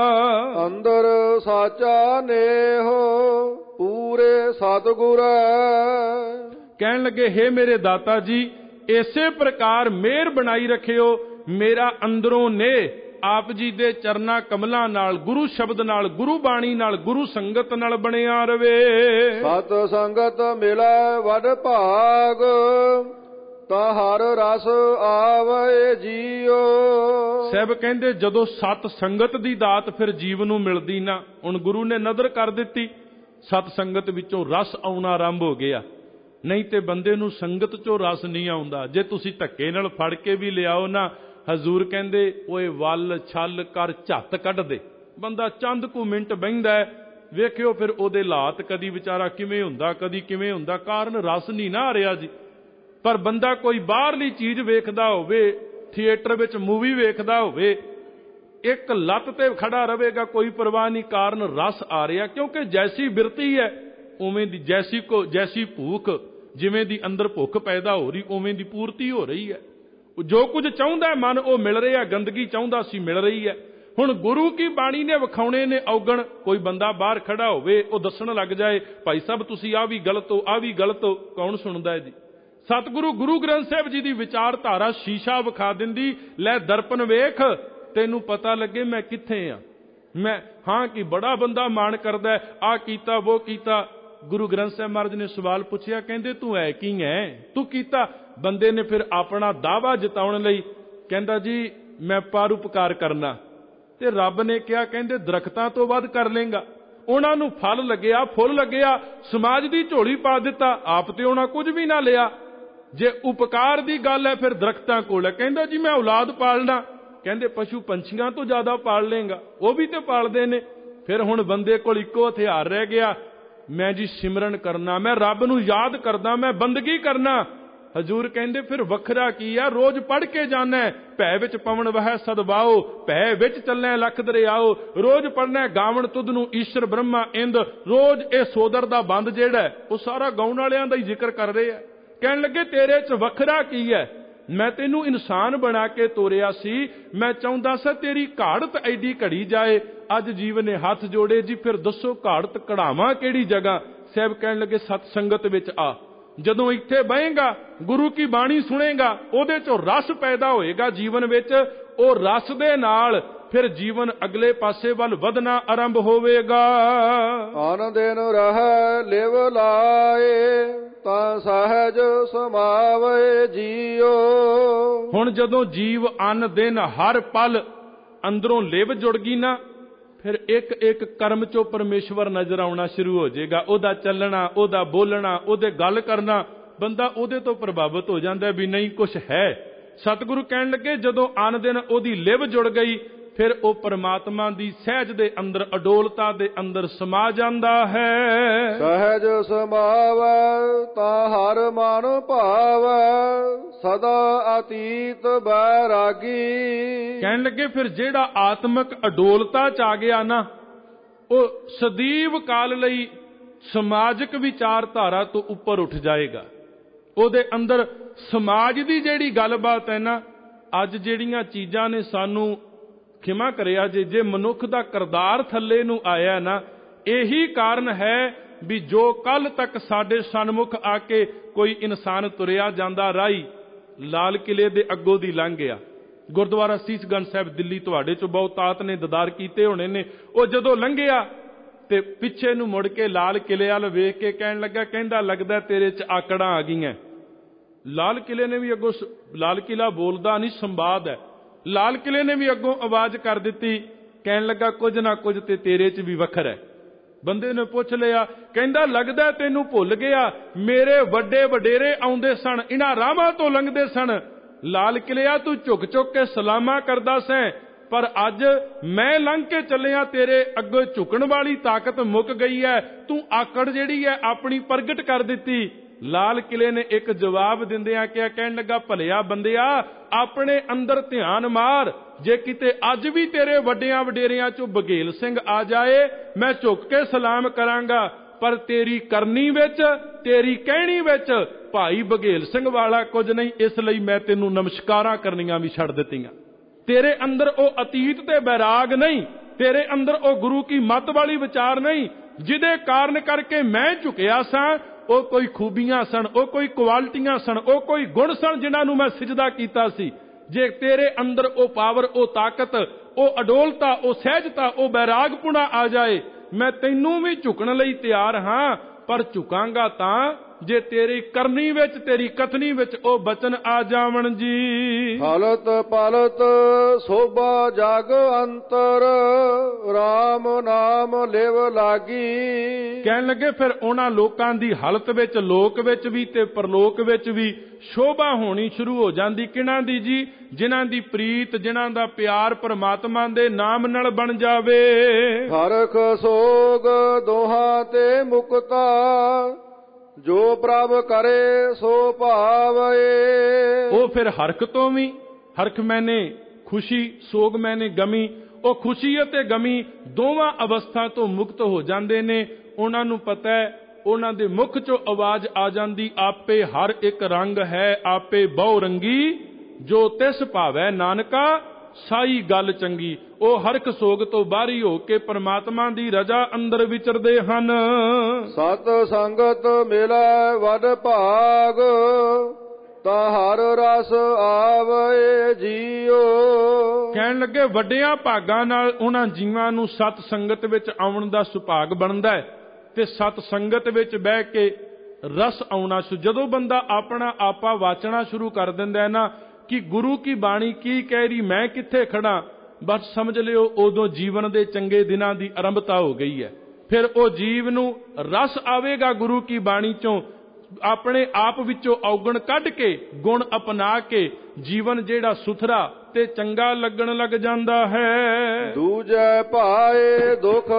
ਅੰਦਰ ਸਾਚਾ ਨੇਹੋ ਪੂਰੇ ਸਤਿਗੁਰ। ਕਹਿਣ ਲੱਗੇ, ਹੇ ਮੇਰੇ ਦਾਤਾ ਜੀ, ਇਸੇ ਪ੍ਰਕਾਰ ਮਿਹਰ ਬਣਾਈ ਰੱਖਿਓ, ਮੇਰਾ ਅੰਦਰੋਂ ਨੇ ਆਪ ਜੀ ਦੇ ਚਰਨਾਂ ਕਮਲਾਂ ਨਾਲ, ਗੁਰੂ ਸ਼ਬਦ ਨਾਲ, ਗੁਰੂ ਬਾਣੀ ਨਾਲ, ਗੁਰੂ ਸੰਗਤ ਨਾਲ ਬਣਿਆ ਰਵੇ। ਸਤ ਸੰਗਤ ਮਿਲੈ ਵਡ ਭਾਗ, ਤਾਂ ਹਰ ਰਸ ਆਵੇ ਜੀਓ। ਸਾਹਿਬ ਕਹਿੰਦੇ, ਜਦੋਂ ਸਤ ਸੰਗਤ ਦੀ ਦਾਤ ਫਿਰ ਜੀਵ ਨੂੰ ਮਿਲਦੀ ਨਾ, ਹੁਣ ਗੁਰੂ ਨੇ ਨਜ਼ਰ ਕਰ ਦਿੱਤੀ, ਸਤ ਸੰਗਤ ਵਿੱਚੋਂ ਰਸ ਆਉਣਾ ਆਰੰਭ ਹੋ ਗਿਆ। ਨਹੀਂ ਤੇ ਬੰਦੇ ਨੂੰ ਸੰਗਤ ਚੋਂ ਰਸ ਨਹੀਂ ਆਉਂਦਾ। ਜੇ ਤੁਸੀਂ ਧੱਕੇ ਨਾਲ ਫੜ ਕੇ ਵੀ ਲਿਆਓ ਨਾ, ਹਜ਼ੂਰ ਕਹਿੰਦੇ, ਓਏ ਵੱਲ ਛਲ ਕਰ ਝੱਤ ਕੱਢ ਦੇ। ਬੰਦਾ ਚੰਦ ਕੁ ਮਿੰਟ ਬਹਿੰਦਾ, ਵੇਖਿਓ ਫਿਰ ਉਹਦੇ ਹਾਲਾਤ ਕਦੀ ਵਿਚਾਰਾ ਕਿਵੇਂ ਹੁੰਦਾ, ਕਦੀ ਕਿਵੇਂ ਹੁੰਦਾ, ਕਾਰਨ ਰਸ ਨਹੀਂ ਨਾ ਆ ਰਿਹਾ ਜੀ। ਪਰ ਬੰਦਾ ਕੋਈ ਬਾਹਰਲੀ ਚੀਜ਼ ਵੇਖਦਾ ਹੋਵੇ, ਥੀਏਟਰ ਵਿੱਚ ਮੂਵੀ ਵੇਖਦਾ ਹੋਵੇ, ਇੱਕ ਲੱਤ ਤੇ ਖੜਾ ਰਹੇਗਾ, ਕੋਈ ਪਰਵਾਹ ਨਹੀਂ, ਕਾਰਨ ਰਸ ਆ ਰਿਹਾ। ਕਿਉਂਕਿ ਜੈਸੀ ਬਿਰਤੀ ਹੈ ਉਵੇਂ ਦੀ, ਜੈਸੀ ਕੋ ਜੈਸੀ ਭੂਖ, ਜਿਵੇਂ ਦੀ ਅੰਦਰ ਭੁੱਖ ਪੈਦਾ ਹੋ ਰਹੀ ਉਵੇਂ ਦੀ ਪੂਰਤੀ ਹੋ ਰਹੀ ਹੈ। ਜੋ ਕੁਝ ਚਾਹੁੰਦਾ ਮਨ ਉਹ ਮਿਲ ਰਿਹਾ, ਗੰਦਗੀ ਚਾਹੁੰਦਾ ਸੀ ਮਿਲ ਰਹੀ ਹੈ। ਹੁਣ ਗੁਰੂ ਕੀ ਬਾਣੀ ਨੇ ਵਿਖਾਉਣੇ ਨੇ ਔਗਣ। ਕੋਈ ਬੰਦਾ ਬਾਹਰ ਖੜਾ ਹੋਵੇ, ਉਹ ਦੱਸਣ ਲੱਗ ਜਾਏ, ਭਾਈ ਸਾਹਿਬ ਤੁਸੀਂ ਆਹ ਵੀ ਗਲਤ ਹੋ, ਆਹ ਵੀ ਗਲਤ ਹੋ, ਕੌਣ ਸੁਣਦਾ ਹੈ ਜੀ? ਸਤਿਗੁਰੂ ਗੁਰੂ ਗ੍ਰੰਥ ਸਾਹਿਬ ਜੀ ਦੀ ਵਿਚਾਰਧਾਰਾ ਸ਼ੀਸ਼ਾ ਵਿਖਾ ਦਿੰਦੀ, ਲੈ ਦਰਪਣ ਵੇਖ, ਤੈਨੂੰ ਪਤਾ ਲੱਗੇ ਮੈਂ ਕਿੱਥੇ ਆ। ਮੈਂ ਹਾਂ ਕਿ ਬੜਾ ਬੰਦਾ ਮਾਣ ਕਰਦਾ, ਆਹ ਕੀਤਾ ਉਹ ਕੀਤਾ। ਗੁਰੂ ਗ੍ਰੰਥ ਸਾਹਿਬ ਮਹਾਰਾਜ ਨੇ ਸਵਾਲ ਪੁੱਛਿਆ, ਕਹਿੰਦੇ ਤੂੰ ਹੈ ਕੀ ਹੈ, ਤੂੰ ਕੀਤਾ? ਬੰਦੇ ਨੇ ਫਿਰ ਆਪਣਾ ਦਾਅਵਾ ਜਿਤਾਉਣ ਲਈ ਕਹਿੰਦਾ ਜੀ ਮੈਂ ਪਰਉਪਕਾਰ ਕਰਨਾ। ਤੇ ਰੱਬ ਨੇ ਕਿਹਾ, ਕਹਿੰਦੇ ਦਰਖਤਾਂ ਤੋਂ ਵੱਧ ਕਰ ਲੇਗਾ। ਉਹਨਾਂ ਨੂੰ ਫਲ ਲੱਗਿਆ, ਫੁੱਲ ਲੱਗਿਆ, ਸਮਾਜ ਦੀ ਝੋਲੀ ਪਾ ਦਿੱਤਾ, ਆਪ ਤੇ ਉਹਨਾਂ ਕੁਝ ਵੀ ਨਾ ਲਿਆ। ਜੇ ਉਪਕਾਰ ਦੀ ਗੱਲ ਹੈ ਫਿਰ ਦਰਖਤਾਂ ਕੋਲ ਹੈ। ਕਹਿੰਦਾ ਜੀ ਮੈਂ ਔਲਾਦ ਪਾਲਣਾ। ਕਹਿੰਦੇ ਪਸ਼ੂ ਪੰਛੀਆਂ ਤੋਂ ਜ਼ਿਆਦਾ ਪਾਲ ਲੇਗਾ, ਉਹ ਵੀ ਤੇ ਪਾਲਦੇ ਨੇ। ਫਿਰ ਹੁਣ ਬੰਦੇ ਕੋਲ ਇੱਕੋ ਹਥਿਆਰ ਰਹਿ ਗਿਆ, ਮੈਂ ਜੀ ਸਿਮਰਨ ਕਰਨਾ, ਮੈਂ ਰੱਬ ਨੂੰ ਯਾਦ ਕਰਦਾ, ਮੈਂ ਬੰਦਗੀ ਕਰਨਾ। ਹਜ਼ੂਰ ਕਹਿੰਦੇ ਫਿਰ ਵੱਖਰਾ ਕੀ ਆ, ਰੋਜ਼ ਪੜ੍ਹ ਕੇ ਜਾਣਾ, ਭੈ ਵਿੱਚ ਪਵਨ ਵਹਿ ਸਦਬਾਓ, ਭੈ ਵਿੱਚ ਚੱਲੈ ਲੱਖ ਦਰਿਆਓ। ਰੋਜ਼ ਪੜ੍ਹਨਾ, ਗਾਵਣ ਤੁਧ ਨੂੰ ਈਸ਼ਰ ਬ੍ਰਹਮਾ ਇੰਦ। ਰੋਜ਼ ਇਹ ਸੋਦਰ ਦਾ ਬੰਦ ਜਿਹੜਾ ਉਹ ਸਾਰਾ ਗਾਉਣ ਵਾਲਿਆਂ ਦਾ ਹੀ ਜ਼ਿਕਰ ਕਰ ਰਹੇ ਆ। ਕਹਿਣ ਲੱਗੇ ਤੇਰੇ 'ਚ ਵੱਖਰਾ ਕੀ ਹੈ? ਮੈਂ ਤੈਨੂੰ ਇਨਸਾਨ ਬਣਾ ਕੇ ਤੋਰਿਆ ਸੀ, ਮੈਂ ਚਾਹੁੰਦਾ ਸੀ ਤੇਰੀ ਘਾੜਤ ਐਡੀ ਘੜੀ ਜਾਏ। ਅੱਜ ਜੀਵ ਨੇ ਹੱਥ ਜੋੜੇ, ਜੀ ਫਿਰ ਦੱਸੋ ਘਾੜਤ ਕਢਾਵਾਂ ਕਿਹੜੀ ਜਗ੍ਹਾ? ਸਾਹਿਬ ਕਹਿਣ ਲੱਗੇ ਸਤ ਸੰਗਤ ਵਿੱਚ ਆ। ਜਦੋਂ ਇੱਥੇ ਬਹੇਗਾ, ਗੁਰੂ ਕੀ ਬਾਣੀ ਸੁਣੇਗਾ, ਉਹਦੇ ਚੋਂ ਰਸ ਪੈਦਾ ਹੋਏਗਾ ਜੀਵਨ ਵਿੱਚ। ਉਹ ਰਸ ਦੇ ਨਾਲ ਫਿਰ ਜੀਵਨ ਅਗਲੇ ਪਾਸੇ ਵੱਲ ਵਧਣਾ ਆਰੰਭ ਹੋਵੇਗਾ। ਆਨ ਦਿਨ ਰਹਿ ਲਿਵ ਲਾਏ, ਤਾਂ ਸਹਿਜ ਸਮਾਵੇ ਜੀਓ। ਹੁਣ ਜਦੋਂ ਜੀਵ ਅਨ ਦਿਨ ਹਰ ਪਲ ਅੰਦਰੋਂ ਲਿਵ ਜੁੜ ਗਈ ਨਾ, ਫਿਰ ਇੱਕ ਇੱਕ ਕਰਮ ਚੋਂ ਪਰਮੇਸ਼ਵਰ ਨਜ਼ਰ ਆਉਣਾ ਸ਼ੁਰੂ ਹੋ ਜਾਏਗਾ। ਉਹਦਾ ਚੱਲਣਾ, ਉਹਦਾ ਬੋਲਣਾ, ਉਹਦੇ ਗੱਲ ਕਰਨਾ, ਬੰਦਾ ਉਹਦੇ ਤੋਂ ਪ੍ਰਭਾਵਿਤ ਹੋ ਜਾਂਦਾ ਵੀ ਨਹੀਂ ਕੁਛ ਹੈ। ਸਤਿਗੁਰੂ ਕਹਿਣ ਲੱਗੇ ਜਦੋਂ ਅਨ ਦਿਨ ਉਹਦੀ ਲਿਵ ਜੁੜ ਗਈ, ਫਿਰ ਉਹ ਪਰਮਾਤਮਾ ਦੀ ਸਹਿਜ ਦੇ ਅੰਦਰ, ਅਡੋਲਤਾ ਦੇ ਅੰਦਰ ਸਮਾ ਜਾਂਦਾ ਹੈ। ਸਹਿਜ ਸਮਾਵੈ ਤਾਂ ਹਰ ਮਨ ਭਾਵੈ, ਸਦਾ ਅਤੀਤ ਬੈਰਾਗੀ। ਕਹਿਣ ਲੱਗੇ ਫਿਰ ਜਿਹੜਾ ਆਤਮਿਕ ਅਡੋਲਤਾ ਚ ਆ ਗਿਆ ਨਾ, ਉਹ ਸਦੀਵ ਕਾਲ ਲਈ ਸਮਾਜਿਕ ਵਿਚਾਰਧਾਰਾ ਤੋਂ ਉੱਪਰ ਉੱਠ ਜਾਏਗਾ। ਉਹਦੇ ਅੰਦਰ ਸਮਾਜ ਦੀ ਜਿਹੜੀ ਗੱਲਬਾਤ ਹੈ ਨਾ, ਅੱਜ ਜਿਹੜੀਆਂ ਚੀਜ਼ਾਂ ਨੇ ਸਾਨੂੰ ਖਿਮਾ ਕਰਿਆ ਜੇ ਜੇ ਮਨੁੱਖ ਦਾ ਕਿਰਦਾਰ ਥੱਲੇ ਨੂੰ ਆਇਆ ਨਾ, ਇਹੀ ਕਾਰਨ ਹੈ ਵੀ ਜੋ ਕੱਲ ਤੱਕ ਸਾਡੇ ਸਨਮੁਖ ਆ ਕੇ ਕੋਈ ਇਨਸਾਨ ਤੁਰਿਆ ਜਾਂਦਾ ਰਾਹੀ ਲਾਲ ਕਿਲੇ ਦੇ ਅੱਗੋਂ ਦੀ ਲੰਘ ਗਿਆ। ਗੁਰਦੁਆਰਾ ਸੀਸਗੰਜ ਸਾਹਿਬ ਦਿੱਲੀ ਤੁਹਾਡੇ ਚੋਂ ਬਹੁਤਾਤ ਨੇ ਦੀਦਾਰ ਕੀਤੇ ਹੋਣੇ ਨੇ। ਉਹ ਜਦੋਂ ਲੰਘਿਆ ਤੇ ਪਿੱਛੇ ਨੂੰ ਮੁੜ ਕੇ ਲਾਲ ਕਿਲੇ ਵੱਲ ਵੇਖ ਕੇ ਕਹਿਣ ਲੱਗਾ, ਕਹਿੰਦਾ ਲੱਗਦਾ ਤੇਰੇ 'ਚ ਆਕੜਾਂ ਆ ਗਈਆਂ। ਲਾਲ ਕਿਲੇ ਨੇ ਵੀ ਅੱਗੋਂ, ਲਾਲ ਕਿਲਾ ਬੋਲਦਾ ਨਹੀਂ, ਸੰਵਾਦ ਹੈ। ਲਾਲ ਕਿਲੇ ਨੇ ਵੀ ਅੱਗੋਂ ਆਵਾਜ਼ ਕਰ ਦਿੱਤੀ, ਕਹਿਣ ਲੱਗਾ ਕੁਝ ਨਾ ਕੁਝ ਤੇ ਤੇਰੇ 'ਚ ਵੀ ਵੱਖਰ ਹੈ। ਬੰਦੇ ਨੇ ਪੁੱਛ ਲਿਆ, ਕਹਿੰਦਾ ਲੱਗਦਾ ਤੈਨੂੰ ਭੁੱਲ ਗਿਆ, ਮੇਰੇ ਵੱਡੇ ਵਡੇਰੇ ਆਉਂਦੇ ਸਨ, ਇਹਨਾਂ ਰਾਹਾਂ ਤੋਂ ਲੰਘਦੇ ਸਨ। ਲਾਲ ਕਿਲਿਆ ਤੂੰ ਝੁਕ ਝੁਕ ਕੇ ਸਲਾਮਾਂ ਕਰਦਾ ਸੈਂ, ਪਰ ਅੱਜ ਮੈਂ ਲੰਘ ਕੇ ਚੱਲਿਆ, ਤੇਰੇ ਅੱਗੇ ਝੁਕਣ ਵਾਲੀ ਤਾਕਤ ਮੁੱਕ ਗਈ ਹੈ, ਤੂੰ ਆਕੜ ਜਿਹੜੀ ਹੈ ਆਪਣੀ ਪ੍ਰਗਟ ਕਰ ਦਿੱਤੀ। ਲਾਲ ਕਿਲੇ ਨੇ ਇੱਕ ਜਵਾਬ ਦਿੰਦਿਆਂ ਕਿਹਾ, ਕਹਿਣ ਲੱਗਾ ਭਲਿਆ ਬੰਦਿਆ, ਆਪਣੇ ਅੰਦਰ ਧਿਆਨ ਮਾਰ, ਜੇ ਕਿਤੇ ਅੱਜ ਵੀ ਤੇਰੇ ਵੱਡਿਆਂ ਵਡੇਰਿਆਂ ਚੋਂ ਬਘੇਲ ਸਿੰਘ ਆ ਜਾਏ, ਮੈਂ ਝੁਕ ਕੇ ਸਲਾਮ ਕਰਾਂਗਾ, ਪਰ ਤੇਰੀ ਕਰਨੀ ਵਿੱਚ, ਤੇਰੀ ਕਹਿਣੀ ਵਿੱਚ ਭਾਈ ਬਘੇਲ ਸਿੰਘ ਵਾਲਾ ਕੁਝ ਨਹੀਂ, ਇਸ ਲਈ ਮੈਂ ਤੈਨੂੰ ਨਮਸਕਾਰਾਂ ਕਰਨੀਆਂ ਵੀ ਛੱਡ ਦਿੱਤੀਆਂ। ਤੇਰੇ ਅੰਦਰ ਉਹ ਅਤੀਤ ਤੇ ਬੈਰਾਗ ਨਹੀਂ, ਤੇਰੇ ਅੰਦਰ ਉਹ ਗੁਰੂ ਕੀ ਮੱਤ ਵਾਲੀ ਵਿਚਾਰ ਨਹੀਂ, ਜਿਹਦੇ ਕਾਰਨ ਕਰਕੇ ਮੈਂ ਝੁਕਿਆ ਸਾਂ। ਉਹ ਕੋਈ ਖੂਬੀਆਂ ਸਨ, ਉਹ ਕੋਈ ਕੁਆਲਿਟੀਆਂ ਸਨ, ਉਹ ਕੋਈ ਗੁਣ ਸਨ ਜਿਨ੍ਹਾਂ ਨੂੰ ਮੈਂ ਸਿਜਦਾ ਕੀਤਾ ਸੀ। ਜੇ ਤੇਰੇ ਅੰਦਰ ਉਹ ਪਾਵਰ, ਉਹ ਤਾਕਤ, ਉਹ ਅਡੋਲਤਾ, ਉਹ ਸਹਿਜਤਾ, ਉਹ ਬੈਰਾਗਪੁਣਾ ਆ ਜਾਏ, ਮੈਂ ਤੈਨੂੰ ਵੀ ਝੁਕਣ ਲਈ ਤਿਆਰ ਹਾਂ, ਪਰ ਝੁਕਾਂਗਾ ਤਾਂ ਜੇ ਤੇਰੀ ਕਰਨੀ ਵਿੱਚ, ਤੇਰੀ ਕਥਨੀ ਵਿੱਚ ਉਹ ਬਚਨ ਆ ਜਾਵਣ ਜੀ। ਹਲਤ ਪਲਤ ਸੋਭਾ ਜਗ ਅੰਤਰ, ਰਾਮ ਨਾਮ ਲਿਵ ਲਾਗੀ। ਕਹਿਣ ਲੱਗੇ ਫਿਰ ਉਹਨਾਂ ਲੋਕਾਂ ਦੀ ਹਾਲਤ ਵਿੱਚ, ਲੋਕ ਵਿੱਚ ਵੀ ਤੇ ਪਰਲੋਕ ਵਿੱਚ ਵੀ ਸ਼ੋਭਾ ਹੋਣੀ ਸ਼ੁਰੂ ਹੋ ਜਾਂਦੀ। ਕਿਹਨਾਂ ਦੀ ਜੀ? ਜਿਨ੍ਹਾਂ ਦੀ ਪ੍ਰੀਤ, ਜਿਨ੍ਹਾਂ ਦਾ ਪਿਆਰ ਪਰਮਾਤਮਾ ਦੇ ਨਾਮ ਨਾਲ ਬਣ ਜਾਵੇ। ਹਰਖ ਸੋਗ ਦੋਹਾਂ ਤੇ ਮੁਕਤਾ, ਜੋ ਪ੍ਰਭ ਕਰੇ ਸੋ ਭਾਵਏ। ਉਹ ਫਿਰ ਹਰਖ ਤੋਂ ਵੀ, ਹਰਖ ਮੈਨੇ ਖੁਸ਼ੀ, ਸੋਗ ਮੈਨੇ ਗਮੀ, ਉਹ ਖੁਸ਼ੀ ਅਤੇ ਗਮੀ ਦੋਵਾਂ ਅਵਸਥਾ ਤੋਂ ਮੁਕਤ ਹੋ ਜਾਂਦੇ ਨੇ। ਉਹਨਾਂ ਨੂੰ ਪਤਾ ਹੈ, ਉਹਨਾਂ ਦੇ ਮੁਖ ਚੋਂ ਆਵਾਜ਼ ਆ ਜਾਂਦੀ, ਆਪੇ ਹਰ ਇੱਕ ਰੰਗ ਹੈ ਆਪੇ ਬਹੁ ਰੰਗੀ, ਜੋ ਤਿਸ ਭਾਵੈ ਨਾਨਕਾ ਸਾਈ ਗੱਲ ਚੰਗੀ। ਉਹ ਹਰਖ ਸੋਗ ਤੋਂ ਬਾਹਰੀ ਹੋ ਕੇ ਪਰਮਾਤਮਾ ਦੀ ਰਜ਼ਾ ਅੰਦਰ ਵਿਚਰਦੇ ਹਨ। ਸਤ ਸੰਗਤ ਮਿਲੈ ਵਡ ਭਾਗ, ਤਾ ਹਰ ਰਸ ਆਵੈ ਜੀਓ। ਕਹਿਣ ਲੱਗੇ ਵੱਡਿਆਂ ਭਾਗਾਂ ਨਾਲ ਉਹਨਾਂ ਜੀਵਾਂ ਨੂੰ ਸਤ ਸੰਗਤ ਵਿੱਚ ਆਉਣ ਦਾ ਸੁਭਾਗ ਬਣਦਾ ਹੈ ਤੇ ਸਤ ਸੰਗਤ ਵਿੱਚ ਬਹਿ ਕੇ ਰਸ ਆਉਣਾ। ਜਦੋਂ ਬੰਦਾ ਆਪਣਾ ਆਪਾ ਵਾਚਣਾ ਸ਼ੁਰੂ ਕਰ ਦਿੰਦਾ ਹੈ ਨਾ ਕਿ ਗੁਰੂ ਕੀ ਬਾਣੀ ਕੀ ਕਹਿ ਰਹੀ, ਮੈਂ ਕਿੱਥੇ ਖੜਾ, ਬਸ ਸਮਝ ਲਿਓ ਉਦੋਂ ਜੀਵਨ ਦੇ ਚੰਗੇ ਦਿਨਾਂ ਦੀ ਆਰੰਭਤਾ ਹੋ ਗਈ ਹੈ। ਫਿਰ ਉਹ ਜੀਵ ਨੂੰ ਰਸ ਆਵੇਗਾ ਗੁਰੂ ਕੀ ਬਾਣੀ ਚੋਂ, ਆਪਣੇ ਆਪ ਵਿੱਚੋਂ ਔਗਣ ਕੱਢ ਕੇ ਗੁਣ ਅਪਣਾ ਕੇ ਜੀਵਨ ਜਿਹੜਾ ਸੁਥਰਾ ਤੇ ਚੰਗਾ ਲੱਗਣ ਲੱਗ ਜਾਂਦਾ ਹੈ। ਦੂਜੈ ਭਾਏ ਦੁਖ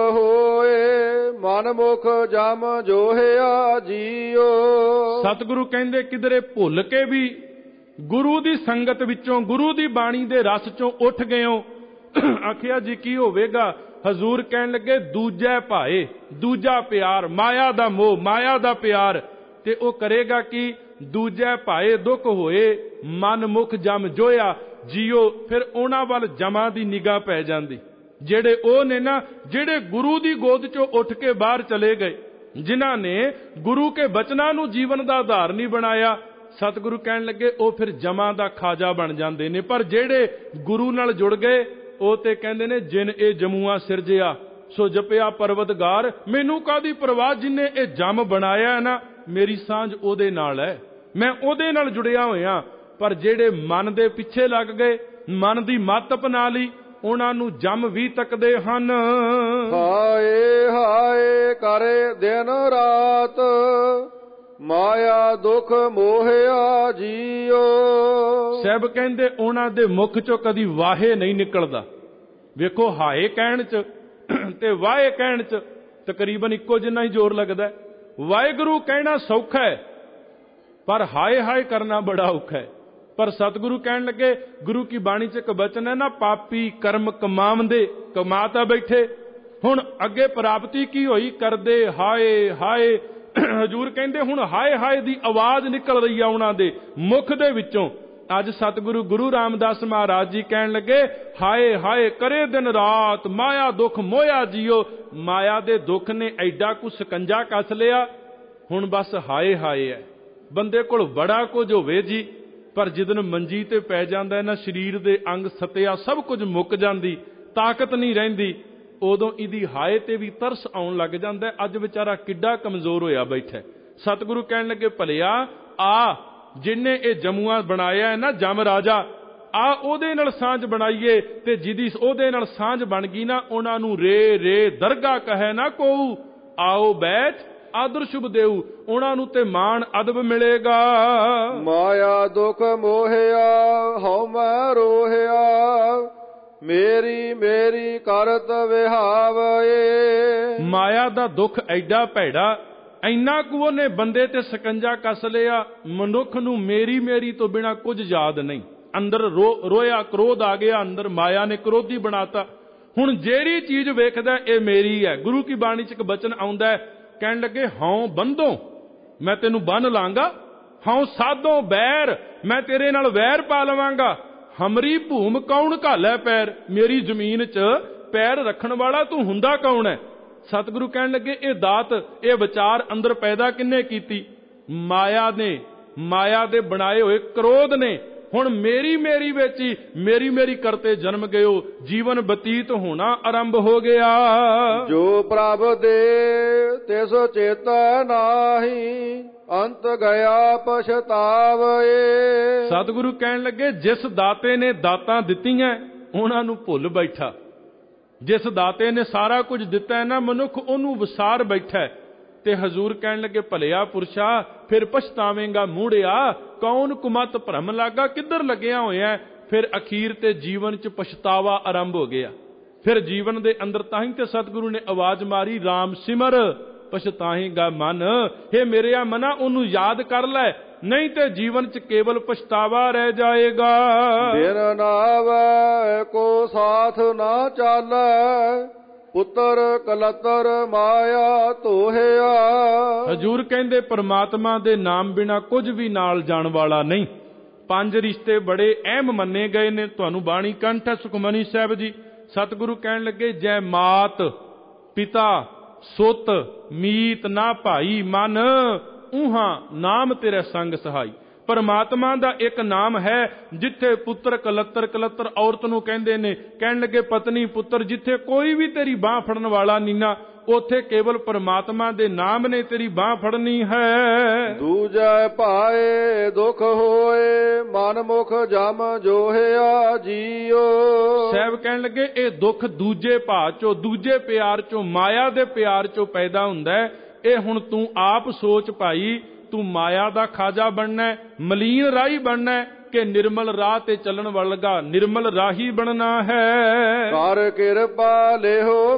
ਹੋਏ, ਮਨ ਮੁਖ ਜਮ ਜੋਹਿਆ ਜੀਓ। ਸਤਿਗੁਰੂ ਕਹਿੰਦੇ ਕਿਧਰੇ ਭੁੱਲ ਕੇ ਵੀ ਗੁਰੂ ਦੀ ਸੰਗਤ ਵਿੱਚੋਂ, ਗੁਰੂ ਦੀ ਬਾਣੀ ਦੇ ਰਸ ਚੋਂ ਉੱਠ ਗਏ ਹੋ, ਆਖਿਆ ਜੀ ਕੀ ਹੋਵੇਗਾ? ਹਜ਼ੂਰ ਕਹਿਣ ਲੱਗੇ ਦੂਜੈ ਭਾਏ, ਦੂਜਾ ਪਿਆਰ, ਮਾਇਆ ਦਾ ਮੋਹ, ਮਾਇਆ ਦਾ ਪਿਆਰ। ਤੇ ਉਹ ਕਰੇਗਾ ਕਿ ਦੂਜੈ ਭਾਏ ਦੁੱਖ ਹੋਏ, ਮਨ ਮੁਖ ਜਮ ਜੋਇਆ ਜੀਓ। ਫਿਰ ਉਹਨਾਂ ਵੱਲ ਜਮਾਂ ਦੀ ਨਿਗਾਹ ਪੈ ਜਾਂਦੀ, ਜਿਹੜੇ ਉਹ ਨੇ ਨਾ ਜਿਹੜੇ ਗੁਰੂ ਦੀ ਗੋਦ ਚੋਂ ਉੱਠ ਕੇ ਬਾਹਰ ਚਲੇ ਗਏ, ਜਿਨ੍ਹਾਂ ਨੇ ਗੁਰੂ ਕੇ ਬਚਨਾਂ ਨੂੰ ਜੀਵਨ ਦਾ ਆਧਾਰ ਨਹੀਂ ਬਣਾਇਆ। ਸਤਿਗੁਰੂ ਕਹਿਣ ਲੱਗੇ ਉਹ ਫਿਰ ਜਮਾਂ ਦਾ ਖਾਜਾ ਬਣ ਜਾਂਦੇ ਨੇ। ਪਰ ਜਿਹੜੇ ਗੁਰੂ ਨਾਲ ਜੁੜ ਗਏ ਉਹ ਤੇ ਕਹਿੰਦੇ ਨੇ ਜਿਨ ਇਹ ਜਮੂਆ ਸਿਰਜਿਆ ਸੋ ਜਪਿਆ ਪਰਵਤਗਾਰ। ਮੈਨੂੰ ਕਾਹਦੀ ਪਰਵਾਹ, ਜਿਨੇ ਇਹ ਜਮ ਬਣਾਇਆ ਨਾ ਮੇਰੀ ਸਾਂਝ ਉਹਦੇ ਨਾਲ ਹੈ, ਮੈਂ ਉਹਦੇ ਨਾਲ ਜੁੜਿਆ ਹੋਇਆ। ਪਰ ਜਿਹੜੇ ਮਨ ਦੇ ਪਿੱਛੇ ਲੱਗ ਗਏ, ਮਨ ਦੀ ਮੱਤ ਅਪਣਾ ਲਈ, ਉਹਨਾਂ ਨੂੰ ਜਮ ਵੀ ਤੱਕਦੇ ਹਨ। ਹਾਏ ਹਾਏ ਕਰੇ ਦਿਨ ਰਾਤ, ਮਾਇਆ ਦੁਖ ਮੋਹਿਆ ਜੀਓ। ਸਾਹਿਬ ਕਹਿੰਦੇ ਉਹਨਾਂ ਦੇ ਮੁਖ ਚੋਂ ਕਦੀ ਵਾਹੇ ਨਹੀਂ ਨਿਕਲਦਾ। ਵੇਖੋ ਹਾਏ ਕਹਿਣ ਚ ਤੇ ਵਾਹੇ ਕਹਿਣ ਚ ਤਕਰੀਬਨ ਇੱਕੋ ਜਿੰਨਾ ਹੀ ਜ਼ੋਰ ਲੱਗਦਾ। ਵਾਹਿਗੁਰੂ ਕਹਿਣਾ ਸੌਖਾ ਹੈ ਪਰ ਹਾਏ ਹਾਏ ਕਰਨਾ ਬੜਾ ਔਖਾ ਹੈ। ਪਰ ਸਤਿਗੁਰੂ ਕਹਿਣ ਲੱਗੇ, ਗੁਰੂ ਕੀ ਬਾਣੀ ਚ ਇੱਕ ਬਚਨ ਹੈ ਨਾ, ਪਾਪੀ ਕਰਮ ਕਮਾਵੰਦੇ, ਕਮਾ ਤਾਂ ਬੈਠੇ, ਹੁਣ ਅੱਗੇ ਪ੍ਰਾਪਤੀ ਕੀ ਹੋਈ? ਕਰਦੇ ਹਾਏ ਹਾਏ। ਹਜ਼ੂਰ ਕਹਿੰਦੇ ਹੁਣ ਹਾਏ ਹਾਏ ਦੀ ਆਵਾਜ਼ ਨਿਕਲ ਰਹੀ ਆ ਉਹਨਾਂ ਦੇ ਮੁਖ ਦੇ ਵਿੱਚੋਂ। ਅੱਜ ਸਤਿਗੁਰੂ ਗੁਰੂ ਰਾਮਦਾਸ ਮਹਾਰਾਜ ਜੀ ਕਹਿਣ ਲੱਗੇ ਹਾਏ ਹਾਏ ਕਰੇ ਦਿਨ ਰਾਤ, ਮਾਇਆ ਦੁੱਖ ਮੋਇਆ ਜੀਓ। ਮਾਇਆ ਦੇ ਦੁੱਖ ਨੇ ਐਡਾ ਕੁ ਸਕੰਜਾ ਕੱਸ ਲਿਆ, ਹੁਣ ਬਸ ਹਾਏ ਹਾਏ ਹੈ। ਬੰਦੇ ਕੋਲ ਬੜਾ ਕੁਝ ਹੋਵੇ ਜੀ, ਪਰ ਜਿੱਦਨ ਮੰਜੀ ਤੇ ਪੈ ਜਾਂਦਾ ਨਾ, ਸਰੀਰ ਦੇ ਅੰਗ ਸਤਿਆ ਸਭ ਕੁਝ ਮੁੱਕ ਜਾਂਦੀ, ਤਾਕਤ ਨਹੀਂ ਰਹਿੰਦੀ, ਉਦੋਂ ਇਹਦੀ ਹਾਏ ਤੇ ਵੀ ਤਰਸ ਆਉਣ ਲੱਗ ਜਾਂਦਾ। ਅੱਜ ਵਿਚਾਰਾ ਕਿੱਡਾ ਕਮਜ਼ੋਰ ਹੋਇਆ ਬੈਠਾ। ਸਤਿਗੁਰੂ ਕਹਿਣ ਲੱਗੇ ਭਲਿਆ ਆ ਜਿਨੇ ਇਹ ਜਮੂਆ ਬਣਾਇਆ ਹੈ ਨਾ, ਜਮ ਰਾਜਾ, ਆ ਉਹਦੇ ਨਾਲ ਸਾਂਝ ਬਣਾਈਏ। ਤੇ ਜਿਹਦੀ ਉਹਦੇ ਨਾਲ ਸਾਂਝ ਬਣ ਗਈ ਨਾ, ਉਹਨਾਂ ਨੂੰ ਰੇ ਰੇ ਦਰਗਾ ਕਹੇ ਨਾ ਕੋਊ, ਆਓ ਬੈਠ ਆਦਰ ਸ਼ੁਭ ਦੇਊ। ਉਹਨਾਂ ਨੂੰ ਤੇ ਮਾਣ ਅਦਬ ਮਿਲੇਗਾ। ਮਾਇਆ ਦੁਖ ਮੋਹਿਆ ਹਉ ਮੈਂ ਰੋਹਿਆ, ਮੇਰੀ ਮੇਰੀ ਕਰਤ ਵਿਹਾਵਏ। ਮਾਇਆ ਦਾ ਦੁੱਖ ਐਡਾ ਭੈੜਾ, ਇੰਨਾ ਕੁ ਉਹਨੇ ਬੰਦੇ ਤੇ ਸਕੰਜਾ ਕੱਸ ਲਿਆ, ਮਨੁੱਖ ਨੂੰ ਮੇਰੀ ਮੇਰੀ ਤੋਂ ਬਿਨਾ ਕੁਝ ਯਾਦ ਨਹੀਂ। ਅੰਦਰ ਰੋ ਰੋਇਆ, ਕ੍ਰੋਧ ਆ ਗਿਆ ਅੰਦਰ, ਮਾਇਆ ਨੇ ਕ੍ਰੋਧੀ ਬਣਾਤਾ। ਹੁਣ ਜਿਹੜੀ ਚੀਜ਼ ਵੇਖਦਾ ਇਹ ਮੇਰੀ ਹੈ। ਗੁਰੂ ਕੀ ਬਾਣੀ ਚ ਇੱਕ ਬਚਨ ਆਉਂਦਾ, ਕਹਿਣ ਲੱਗੇ ਹਉ ਬੰਧੋ ਮੈਂ ਤੈਨੂੰ ਬੰਨ ਲਾਂਗਾ, ਹਉ ਸਾਧੋ ਬੈਰ ਮੈਂ ਤੇਰੇ ਨਾਲ ਵੈਰ ਪਾ ਲਵਾਂਗਾ। ਹਮਰੀ ਭੂਮ ਕੌਣ ਘਾਲੇ ਪੈਰ, ਮੇਰੀ ਜ਼ਮੀਨ ਚ ਪੈਰ ਰੱਖਣ ਵਾਲਾ ਤੂੰ ਹੁੰਦਾ ਕੌਣ ਹੈ? ਸਤਿਗੁਰੂ ਕਹਿਣ ਲੱਗੇ ਇਹ ਦਾਤ, ਇਹ ਵਿਚਾਰ ਅੰਦਰ ਪੈਦਾ ਕਿੰਨੇ ਕੀਤੀ? ਮਾਇਆ ਨੇ, ਮਾਇਆ ਦੇ ਬਣਾਏ ਹੋਏ ਕ੍ਰੋਧ ਨੇ। ਹੁਣ ਮੇਰੀ ਮੇਰੀ ਵਿੱਚ ਹੀ ਮੇਰੀ ਮੇਰੀ ਕਰਤੇ ਜਨਮ ਗਇਓ, ਜੀਵਨ ਬਤੀਤ ਹੋਣਾ ਆਰੰਭ ਹੋ ਗਿਆ। ਜੋ ਪ੍ਰਭ ਦੇ ਤਿਸ ਚੇਤੈ ਨਾਹੀ, ਅੰਤ ਗਿਆ ਪਛਤਾਵਏ। ਸਤਿਗੁਰੂ ਕਹਿਣ ਲੱਗੇ ਜਿਸ ਦਾਤੇ ਨੇ ਦਾਤਾਂ ਦਿੱਤੀਆਂ ਉਹਨਾਂ ਨੂੰ ਭੁੱਲ ਬੈਠਾ। ਜਿਸ ਦਾਤੇ ਨੇ ਸਾਰਾ ਕੁਝ ਦਿੱਤਾ ਹੈ ਨਾ, ਮਨੁੱਖ ਉਹਨੂੰ ਵਿਸਾਰ ਬੈਠਾ। ਤੇ ਹਜ਼ੂਰ ਕਹਿਣ ਲੱਗੇ ਭਲਿਆ ਪੁਰਸ਼ਾ ਫਿਰ ਪਛਤਾਵੇਂਗਾ ਮੂੜਿਆ, ਕੌਣ ਕੁਮਤ ਭਰਮ ਲਾਗਾ, ਕਿੱਧਰ ਲੱਗਿਆ ਹੋਇਆ? ਫਿਰ ਅਖੀਰ ਤੇ ਜੀਵਨ ਚ ਪਛਤਾਵਾ ਆਰੰਭ ਹੋ ਗਿਆ। ਫਿਰ ਜੀਵਨ ਦੇ ਅੰਦਰ ਤਾਂ ਹੀ ਤੇ ਸਤਿਗੁਰੂ ਨੇ ਆਵਾਜ਼ ਮਾਰੀ, ਰਾਮ ਸਿਮਰ ਪਛਤਾਹੇਗਾ ਮਨ। ਹੇ ਮੇਰਿਆ ਮਨਾ, ਉਹਨੂੰ ਯਾਦ ਕਰ ਲੈ, ਨਹੀਂ ਤੇ ਜੀਵਨ ਚ ਕੇਵਲ ਪਛਤਾਵਾ ਰਹਿ ਜਾਏਗਾ। ਦਿਨ ਨਾਵੈ ਕੋ ਸਾਥ ਨਾ ਚਾਲੈ, ਪੁੱਤਰ ਕਲਤਰ ਮਾਇਆ ਧੋਹਿਆ। ਹਜੂਰ ਕਹਿੰਦੇ ਪਰਮਾਤਮਾ ਦੇ ਨਾਮ ਬਿਨਾ ਕੁਝ ਵੀ ਨਾਲ ਜਾਣ ਵਾਲਾ ਨਹੀਂ। ਪੰਜ ਰਿਸ਼ਤੇ ਬੜੇ ਅਹਿਮ ਮੰਨੇ ਗਏ ਨੇ। ਤੁਹਾਨੂੰ ਬਾਣੀ ਕੰਠ ਹੈ ਸੁਖਮਨੀ ਸਾਹਿਬ ਜੀ। ਸਤਿਗੁਰੂ ਕਹਿਣ ਲੱਗੇ, ਜੈ ਮਾਤ ਪਿਤਾ ਸੁਤ ਮੀਤ ਨਾ ਭਾਈ ਮਨ, ਊਹਾਂ ਨਾਮ ਤੇਰੇ ਸੰਗ ਸਹਾਈ। ਪਰਮਾਤਮਾ ਦਾ ਇੱਕ ਨਾਮ ਹੈ ਜਿੱਥੇ ਪੁੱਤਰ ਕਲੱਤਰ, ਕਲੱਤਰ ਔਰਤ ਨੂੰ ਕਹਿੰਦੇ ਨੇ। ਕਹਿਣ ਲੱਗੇ ਪਤਨੀ ਪੁੱਤਰ, ਜਿੱਥੇ ਕੋਈ ਵੀ ਤੇਰੀ ਬਾਹ ਫੜਨ ਵਾਲਾ ਨਹੀਂ ਨਾ, ਉੱਥੇ ਕੇਵਲ ਪਰਮਾਤਮਾ ਦੇ ਨਾਮ ਨੇ ਤੇਰੀ ਬਾਹ ਫੜਨੀ ਹੈ। ਦੂਜੈ ਭਾਏ ਦੁਖ ਹੋਏ, ਮਨ ਮੁਖ ਜਮ ਜੋਹਿਆ ਜੀਓ। ਸਾਹਿਬ ਕਹਿਣ ਲੱਗੇ ਇਹ ਦੁੱਖ ਦੂਜੇ ਭਾਅ ਚੋਂ, ਦੂਜੇ ਪਿਆਰ ਚੋਂ, ਮਾਇਆ ਦੇ ਪਿਆਰ ਚੋਂ ਪੈਦਾ ਹੁੰਦਾ ਹੈ। ਇਹ ਹੁਣ ਤੂੰ ਆਪ ਸੋਚ ਭਾਈ, ਤੂੰ ਮਾਇਆ ਦਾ ਖਾਜਾ ਬਣਨਾ, ਮਲੀਨ ਰਾਹੀ ਬਣਨਾ ਕਿ ਨਿਰਮਲ ਰਾਹ ਤੇ ਚੱਲਣ ਵਾਲਾ ਨਿਰਮਲ ਰਾਹੀ ਬਣਨਾ ਹੈ। ਕਰ ਕਿਰਪਾ ਲਿਹੋ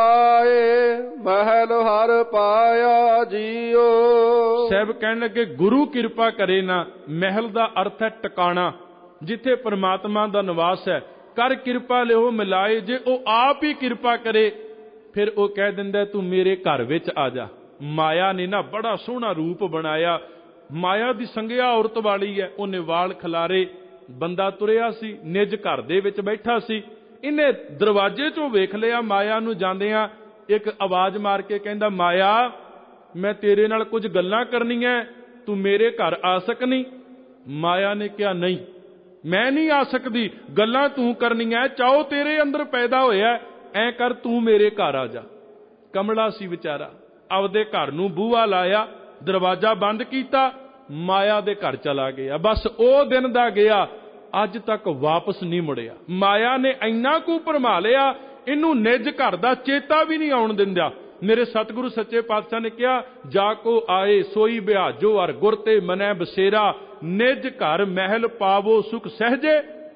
ਮਿਲਾਏ, ਮਹਿਲ ਹਰ ਪਾਇਆ ਜੀਓ। ਸਾਹਿਬ ਕਹਿਣ ਲੱਗੇ ਗੁਰੂ ਕਿਰਪਾ ਕਰੇ ਨਾ, ਮਹਿਲ ਦਾ ਅਰਥ ਹੈ ਟਿਕਾਣਾ, ਜਿੱਥੇ ਪਰਮਾਤਮਾ ਦਾ ਨਿਵਾਸ ਹੈ। ਕਰ ਕਿਰਪਾ ਲਿਹੋ ਮਿਲਾਏ, ਜੇ ਉਹ ਆਪ ਹੀ ਕਿਰਪਾ ਕਰੇ ਫਿਰ ਉਹ ਕਹਿ ਦਿੰਦਾ ਤੂੰ ਮੇਰੇ ਘਰ ਵਿੱਚ ਆ ਜਾ। ਮਾਇਆ ਨੇ ਨਾ ਬੜਾ ਸੋਹਣਾ ਰੂਪ ਬਣਾਇਆ। ਮਾਇਆ ਦੀ ਸੰਗਿਆ ਔਰਤ ਵਾਲੀ ਹੈ। ਉਹਨੇ ਵਾਲ ਖਿਲਾਰੇ, ਬੰਦਾ ਤੁਰਿਆ ਸੀ, ਨਿਜ ਘਰ ਦੇ ਵਿੱਚ ਬੈਠਾ ਸੀ। ਇਹਨੇ ਦਰਵਾਜ਼ੇ ਚੋਂ ਵੇਖ ਲਿਆ ਮਾਇਆ ਨੂੰ ਜਾਂਦਿਆਂ। ਇੱਕ ਆਵਾਜ਼ ਮਾਰ ਕੇ ਕਹਿੰਦਾ, ਮਾਇਆ ਮੈਂ ਤੇਰੇ ਨਾਲ ਕੁਝ ਗੱਲਾਂ ਕਰਨੀਆਂ, ਤੂੰ ਮੇਰੇ ਘਰ ਆ ਸਕਨੀ? ਮਾਇਆ ਨੇ ਕਿਹਾ ਨਹੀਂ, ਮੈਂ ਨਹੀਂ ਆ ਸਕਦੀ, ਗੱਲਾਂ ਤੂੰ ਕਰਨੀਆਂ, ਚਾਹੋ ਤੇਰੇ ਅੰਦਰ ਪੈਦਾ ਹੋਇਆ, ਐ ਕਰ ਤੂੰ ਮੇਰੇ ਘਰ ਆ ਜਾ। ਕਮਲਾ ਸੀ ਵਿਚਾਰਾ, ਆਪਦੇ ਘਰ ਨੂੰ ਬੂਹਾ ਲਾਇਆ, ਦਰਵਾਜ਼ਾ ਬੰਦ ਕੀਤਾ, ਮਾਇਆ ਦੇ ਘਰ ਚਲਾ ਗਿਆ। ਬਸ ਉਹ ਦਿਨ ਦਾ ਗਿਆ, ਅੱਜ ਤੱਕ ਵਾਪਸ ਨਹੀਂ ਮੁੜਿਆ। ਮਾਇਆ ਨੇ ਇੰਨਾ ਕੁ ਭਰਮਾ ਲਿਆ, ਇਹਨੂੰ ਨਿਜ ਘਰ ਦਾ ਚੇਤਾ ਵੀ ਨਹੀਂ ਆਉਣ ਦਿੰਦਾ। ਮੇਰੇ ਸਤਿਗੁਰੂ ਸੱਚੇ ਪਾਤਸ਼ਾਹ ਨੇ ਕਿਹਾ, ਜਾ ਕੋ ਆਏ ਸੋਈ ਬਿਹਾਜੋ ਅਰ ਗੁਰ ਤੇ ਮਨੈ ਬਸੇਰਾ, ਨਿਜ ਘਰ ਮਹਿਲ ਪਾਵੋ ਸੁਖ ਸਹਿਜੇ,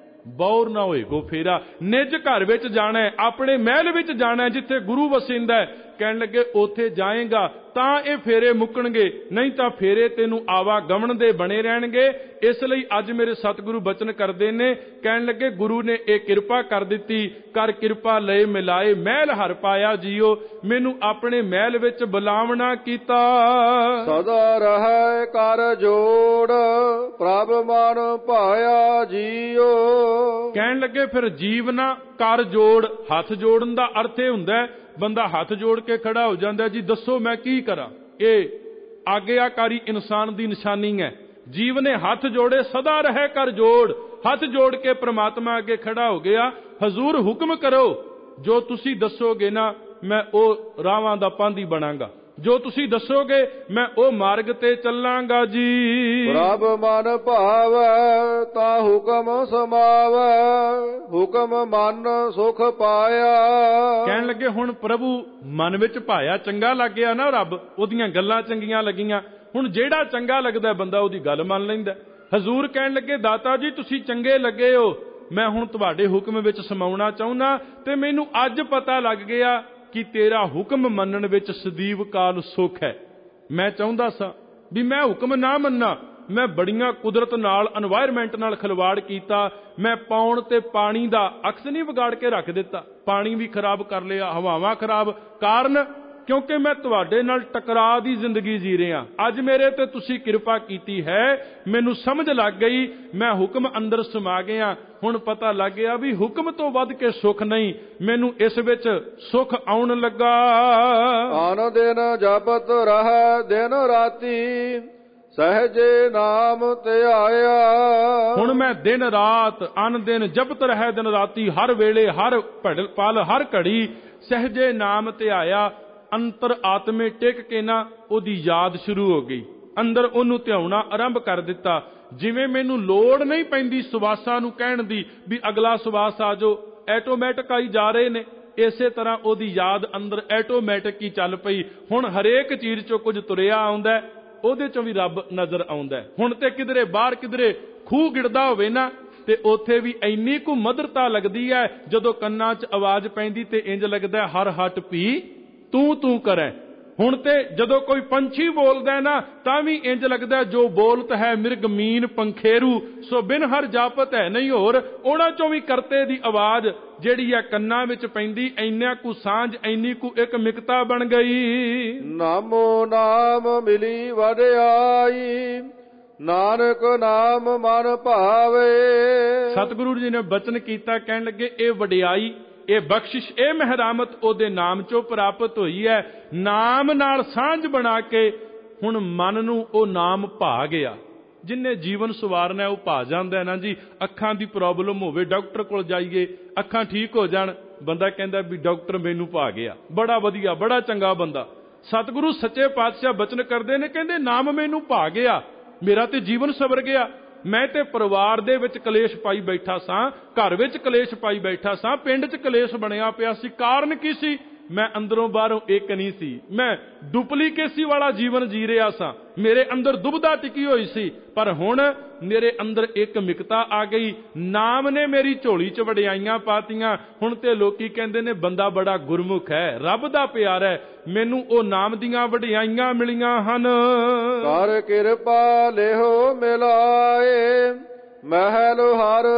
ਬੌਰ ਨਾ ਹੋਏਗੋ ਫੇਰਾ। ਨਿਜ ਘਰ ਵਿੱਚ ਜਾਣਾ, ਆਪਣੇ ਮਹਿਲ ਵਿੱਚ ਜਾਣਾ ਜਿੱਥੇ ਗੁਰੂ ਵਸਿੰਦਾ। ਕਹਿਣ ਲੱਗੇ ਉੱਥੇ ਜਾਏਗਾ ਤਾਂ ਇਹ ਫੇਰੇ ਮੁੱਕਣਗੇ, ਨਹੀਂ ਤਾਂ ਫੇਰੇ ਤੈਨੂੰ ਆਵਾ ਗਮਨ ਦੇ ਬਣੇ ਰਹਿਣਗੇ। ਇਸ ਲਈ ਅੱਜ ਮੇਰੇ ਸਤਿਗੁਰੂ ਬਚਨ ਕਰਦੇ ਨੇ, ਕਹਿਣ ਲੱਗੇ ਗੁਰੂ ਨੇ ਇਹ ਕਿਰਪਾ ਕਰ ਦਿੱਤੀ, ਕਰ ਕਿਰਪਾ ਲਏ ਮਿਲਾਏ, ਮਹਿਲ ਹਰ ਪਾਇਆ ਜੀਓ। ਮੈਨੂੰ ਆਪਣੇ ਮਹਿਲ ਵਿੱਚ ਬੁਲਾਵਣਾ ਕੀਤਾ। ਸਦਾ ਰਹਿ ਕਰ ਜੋੜ, ਪ੍ਰਭ ਮਨ ਭਾਇਆ ਜੀਓ। ਕਹਿਣ ਲੱਗੇ ਫਿਰ ਜੀਵਨਾ ਕਰ ਜੋੜ। ਹੱਥ ਜੋੜਨ ਦਾ ਅਰਥ ਇਹ ਹੁੰਦਾ ਬੰਦਾ ਹੱਥ ਜੋੜ ਕੇ ਖੜਾ ਹੋ ਜਾਂਦਾ, ਜੀ ਦੱਸੋ ਮੈਂ ਕੀ ਕਰਾਂ। ਇਹ ਆਗਿਆਕਾਰੀ ਇਨਸਾਨ ਦੀ ਨਿਸ਼ਾਨੀ ਹੈ। ਜੀਵ ਨੇ ਹੱਥ ਜੋੜੇ, ਸਦਾ ਰਹਿ ਕਰ ਜੋੜ। ਹੱਥ ਜੋੜ ਕੇ ਪ੍ਰਮਾਤਮਾ ਅੱਗੇ ਖੜਾ ਹੋ ਗਿਆ। ਹਜ਼ੂਰ ਹੁਕਮ ਕਰੋ, ਜੋ ਤੁਸੀਂ ਦੱਸੋਗੇ ਨਾ ਮੈਂ ਉਹ ਰਾਵਾਂ ਦਾ ਪਾਂਧੀ ਬਣਾਂਗਾ, ਜੋ ਤੁਸੀਂ ਦੱਸੋਗੇ ਮੈਂ ਉਹ ਮਾਰਗ ਤੇ ਚੱਲਾਂਗਾ ਜੀ। ਪ੍ਰਭ ਮਨ ਭਾਵੈ ਤਾ ਹੁਕਮ ਸਮਾਵੈ, ਹੁਕਮ ਮਨ ਸੁਖ ਪਾਇਆ। ਕਹਿਣ ਲੱਗੇ ਹੁਣ ਪ੍ਰਭੂ ਮਨ ਵਿੱਚ ਭਾਇਆ, ਚੰਗਾ ਲੱਗ ਗਿਆ ਨਾ ਰੱਬ, ਉਹਦੀਆਂ ਗੱਲਾਂ ਚੰਗੀਆਂ ਲੱਗੀਆਂ। ਹੁਣ ਜਿਹੜਾ ਚੰਗਾ ਲੱਗਦਾ ਬੰਦਾ ਉਹਦੀ ਗੱਲ ਮੰਨ ਲੈਂਦਾ। ਹਜ਼ੂਰ ਕਹਿਣ ਲੱਗੇ ਦਾਤਾ ਜੀ ਤੁਸੀਂ ਚੰਗੇ ਲੱਗੇ ਹੋ, ਮੈਂ ਹੁਣ ਤੁਹਾਡੇ ਹੁਕਮ ਵਿੱਚ ਸਮਾਉਣਾ ਚਾਹੁੰਦਾ, ਤੇ ਮੈਨੂੰ ਅੱਜ ਪਤਾ ਲੱਗ ਗਿਆ ਕਿ ਤੇਰਾ ਹੁਕਮ ਮੰਨਣ ਵਿੱਚ ਸਦੀਵ ਕਾਲ ਸੁੱਖ ਹੈ। ਮੈਂ ਚਾਹੁੰਦਾ ਸਾਂ ਵੀ ਮੈਂ ਹੁਕਮ ਨਾ ਮੰਨਾਂ। ਮੈਂ ਬੜੀਆਂ ਕੁਦਰਤ ਨਾਲ, এনवायरमेंट ਨਾਲ ਖਿਲਵਾੜ ਕੀਤਾ। ਮੈਂ ਪੌਣ ਤੇ ਪਾਣੀ ਦਾ ਅਕਸ ਨਹੀਂ ਵਿਗਾੜ ਕੇ ਰੱਖ ਦਿੱਤਾ, ਪਾਣੀ ਵੀ ਖਰਾਬ ਕਰ ਲਿਆ, ਹਵਾਵਾਂ ਖਰਾਬ। ਕਾਰਨ ਕਿਉਂਕਿ ਮੈਂ ਤੁਹਾਡੇ ਨਾਲ ਟਕਰਾਅ ਦੀ ਜ਼ਿੰਦਗੀ ਜੀ ਰਿਹਾ। ਅੱਜ ਮੇਰੇ ਤੇ ਤੁਸੀਂ ਕਿਰਪਾ ਕੀਤੀ ਹੈ, ਮੈਨੂੰ ਸਮਝ ਲੱਗ ਗਈ, ਮੈਂ ਹੁਕਮ ਅੰਦਰ ਸਮਾ ਗਿਆ। ਹੁਣ ਪਤਾ ਲੱਗ ਗਿਆ ਵੀ ਹੁਕਮ ਤੋਂ ਵੱਧ ਕੇ ਸੁੱਖ ਨਹੀਂ, ਮੈਨੂੰ ਇਸ ਵਿੱਚ ਸੁੱਖ ਆਉਣ ਲੱਗਾ। ਆਨ ਦਿਨ ਜਪਤ ਰਹਿ ਦਿਨ ਰਾਤੀ, ਸਹਜੇ ਨਾਮ ਧਿਆਇਆ। ਹੁਣ ਮੈਂ ਦਿਨ ਰਾਤ ਅਨ ਦਿਨ ਜਪਤ ਰਹਿ ਦਿਨ ਰਾਤੀ, ਹਰ ਵੇਲੇ ਹਰ ਪਲ ਹਰ ਘੜੀ ਸਹਜੇ ਨਾਮ ਧਿਆਇਆ। ਅੰਤਰ ਆਤਮੇ ਟਿਕ ਕੇ ਨਾ ਉਹਦੀ ਯਾਦ ਸ਼ੁਰੂ ਹੋ ਗਈ, ਅੰਦਰ ਉਹਨੂੰ ਧਿਆਉਣਾ ਆਰੰਭ ਕਰ ਦਿੱਤਾ। ਜਿਵੇਂ ਮੈਨੂੰ ਲੋੜ ਨਹੀਂ ਪੈਂਦੀ ਸਵਾਸਾਂ ਨੂੰ ਕਹਿਣ ਦੀ ਵੀ ਅਗਲਾ ਸਵਾਸ ਆ ਜਾਓ, ਐਟੋਮੈਟਿਕ ਆਈ ਜਾ ਰਹੇ ਨੇ, ਇਸੇ ਤਰ੍ਹਾਂ ਉਹਦੀ ਯਾਦ ਅੰਦਰ ਐਟੋਮੈਟਿਕ ਹੀ ਚੱਲ ਪਈ। ਹੁਣ ਹਰੇਕ ਚੀਜ਼ ਚੋਂ ਕੁਝ ਤੁਰਿਆ ਆਉਂਦਾ, ਉਹਦੇ ਚੋਂ ਵੀ ਰੱਬ ਨਜ਼ਰ ਆਉਂਦਾ। ਹੁਣ ਤੇ ਕਿਧਰੇ ਬਾਹਰ ਕਿਧਰੇ ਖੂਹ ਗਿਰਦਾ ਹੋਵੇ ਨਾ, ਤੇ ਉੱਥੇ ਵੀ ਇੰਨੀ ਕੁ ਮਧੁਰਤਾ ਲੱਗਦੀ ਹੈ, ਜਦੋਂ ਕੰਨਾਂ 'ਚ ਆਵਾਜ਼ ਪੈਂਦੀ ਤੇ ਇੰਜ ਲੱਗਦਾ ਹਰ ਹੱਟ ਭੀ ਤੂੰ ਤੂੰ ਕਰੈ। ਹੁਣ ਤੇ ਜਦੋਂ ਕੋਈ ਪੰਛੀ ਬੋਲਦਾ ਨਾ ਤਾਂ ਵੀ ਇੰਜ ਲੱਗਦਾ ਜੋ ਬੋਲਤ ਹੈ ਮਿਰਗ ਮੀਨ ਪੰਖੇਰੂ, ਸੋ ਬਿਨ ਹਰ ਜਾਪਤ ਹੈ ਨਹੀਂ ਹੋਰ। ਉਹਨਾਂ ਚੋਂ ਵੀ ਕਰਤੇ ਦੀ ਆਵਾਜ਼ ਜਿਹੜੀ ਹੈ ਕੰਨਾਂ ਵਿੱਚ ਪੈਂਦੀ, ਇੰਨਾ ਕੁ ਸਾਂਝ, ਇੰਨੀ ਕੁ ਇੱਕ ਮਿਕਤਾ ਬਣ ਗਈ। ਨਾਮੋ ਨਾਮ ਮਿਲੀ ਵਡਿਆਈ, ਨਾਨਕ ਨਾਮ ਮਨ ਭਾਵੇ। ਸਤਿਗੁਰੂ ਜੀ ਨੇ ਬਚਨ ਕੀਤਾ, ਕਹਿਣ ਲੱਗੇ ਇਹ ਵਡਿਆਈ, ਇਹ ਬਖਸ਼ਿਸ਼, ਇਹ ਮਹਿਰਾਮਤ ਉਹਦੇ ਨਾਮ ਚੋਂ ਪ੍ਰਾਪਤ ਹੋਈ ਹੈ। ਨਾਮ ਨਾਲ ਸਾਂਝ ਬਣਾ ਕੇ ਹੁਣ ਮਨ ਨੂੰ ਉਹ ਨਾਮ ਭਾ ਗਿਆ। ਜਿੰਨੇ ਜੀਵਨ ਸਵਾਰਨਾ ਉਹ ਭਾ ਜਾਂਦਾ ਨਾ ਜੀ। ਅੱਖਾਂ ਦੀ ਪ੍ਰੋਬਲਮ ਹੋਵੇ, ਡਾਕਟਰ ਕੋਲ ਜਾਈਏ, ਅੱਖਾਂ ਠੀਕ ਹੋ ਜਾਣ, ਬੰਦਾ ਕਹਿੰਦਾ ਵੀ ਡਾਕਟਰ ਮੈਨੂੰ ਭਾ ਗਿਆ, ਬੜਾ ਵਧੀਆ, ਬੜਾ ਚੰਗਾ ਬੰਦਾ। ਸਤਿਗੁਰੂ ਸੱਚੇ ਪਾਤਸ਼ਾਹ ਬਚਨ ਕਰਦੇ ਨੇ, ਕਹਿੰਦੇ ਨਾਮ ਮੈਨੂੰ ਭਾ ਗਿਆ, ਮੇਰਾ ਤੇ ਜੀਵਨ ਸਵਰ ਗਿਆ। ਮੈਂ ਤੇ ਪਰਿਵਾਰ ਦੇ ਵਿੱਚ ਕਲੇਸ਼ ਪਾਈ ਬੈਠਾ ਸਾਂ, ਘਰ ਵਿੱਚ ਕਲੇਸ਼ ਪਾਈ ਬੈਠਾ ਸਾਂ, ਪਿੰਡ 'ਚ ਕਲੇਸ਼ ਬਣਿਆ ਪਿਆ ਸੀ। ਕਾਰਨ ਕੀ ਸੀ? ਮੈਂ ਅੰਦਰੋਂ ਬਾਹਰੋਂ ਇੱਕ ਨਹੀਂ ਸੀ, ਮੈਂ ਡੁਪਲੀਕੇਸੀ ਵਾਲਾ ਜੀਵਨ ਜੀ ਰਿਹਾ ਸਾਂ। ਮੇਰੇ ਅੰਦਰ ਦੁਬਦਾ ਟਿਕੀ ਹੋਈ ਸੀ, ਪਰ ਹੁਣ ਮੇਰੇ ਅੰਦਰ ਇੱਕ ਮਿਕਤਾ ਆ ਗਈ। ਨਾਮ ਨੇ ਮੇਰੀ ਝੋਲੀ 'ਚ ਵਡਿਆਈਆਂ ਪਾਤੀਆਂ। ਹੁਣ ਤੇ ਲੋਕੀ ਕਹਿੰਦੇ ਨੇ ਬੰਦਾ ਬੜਾ ਗੁਰਮੁਖ ਹੈ, ਰੱਬ ਦਾ ਪਿਆਰਾ ਹੈ। ਮੈਨੂੰ ਉਹ ਨਾਮ ਦੀਆਂ ਵਡਿਆਈਆਂ ਮਿਲੀਆਂ ਹਨ। ਕਰ ਕਿਰਪਾ ਲਿਹੋ ਮਿਲਾਏ, ਮਹਿਲ ਹਰ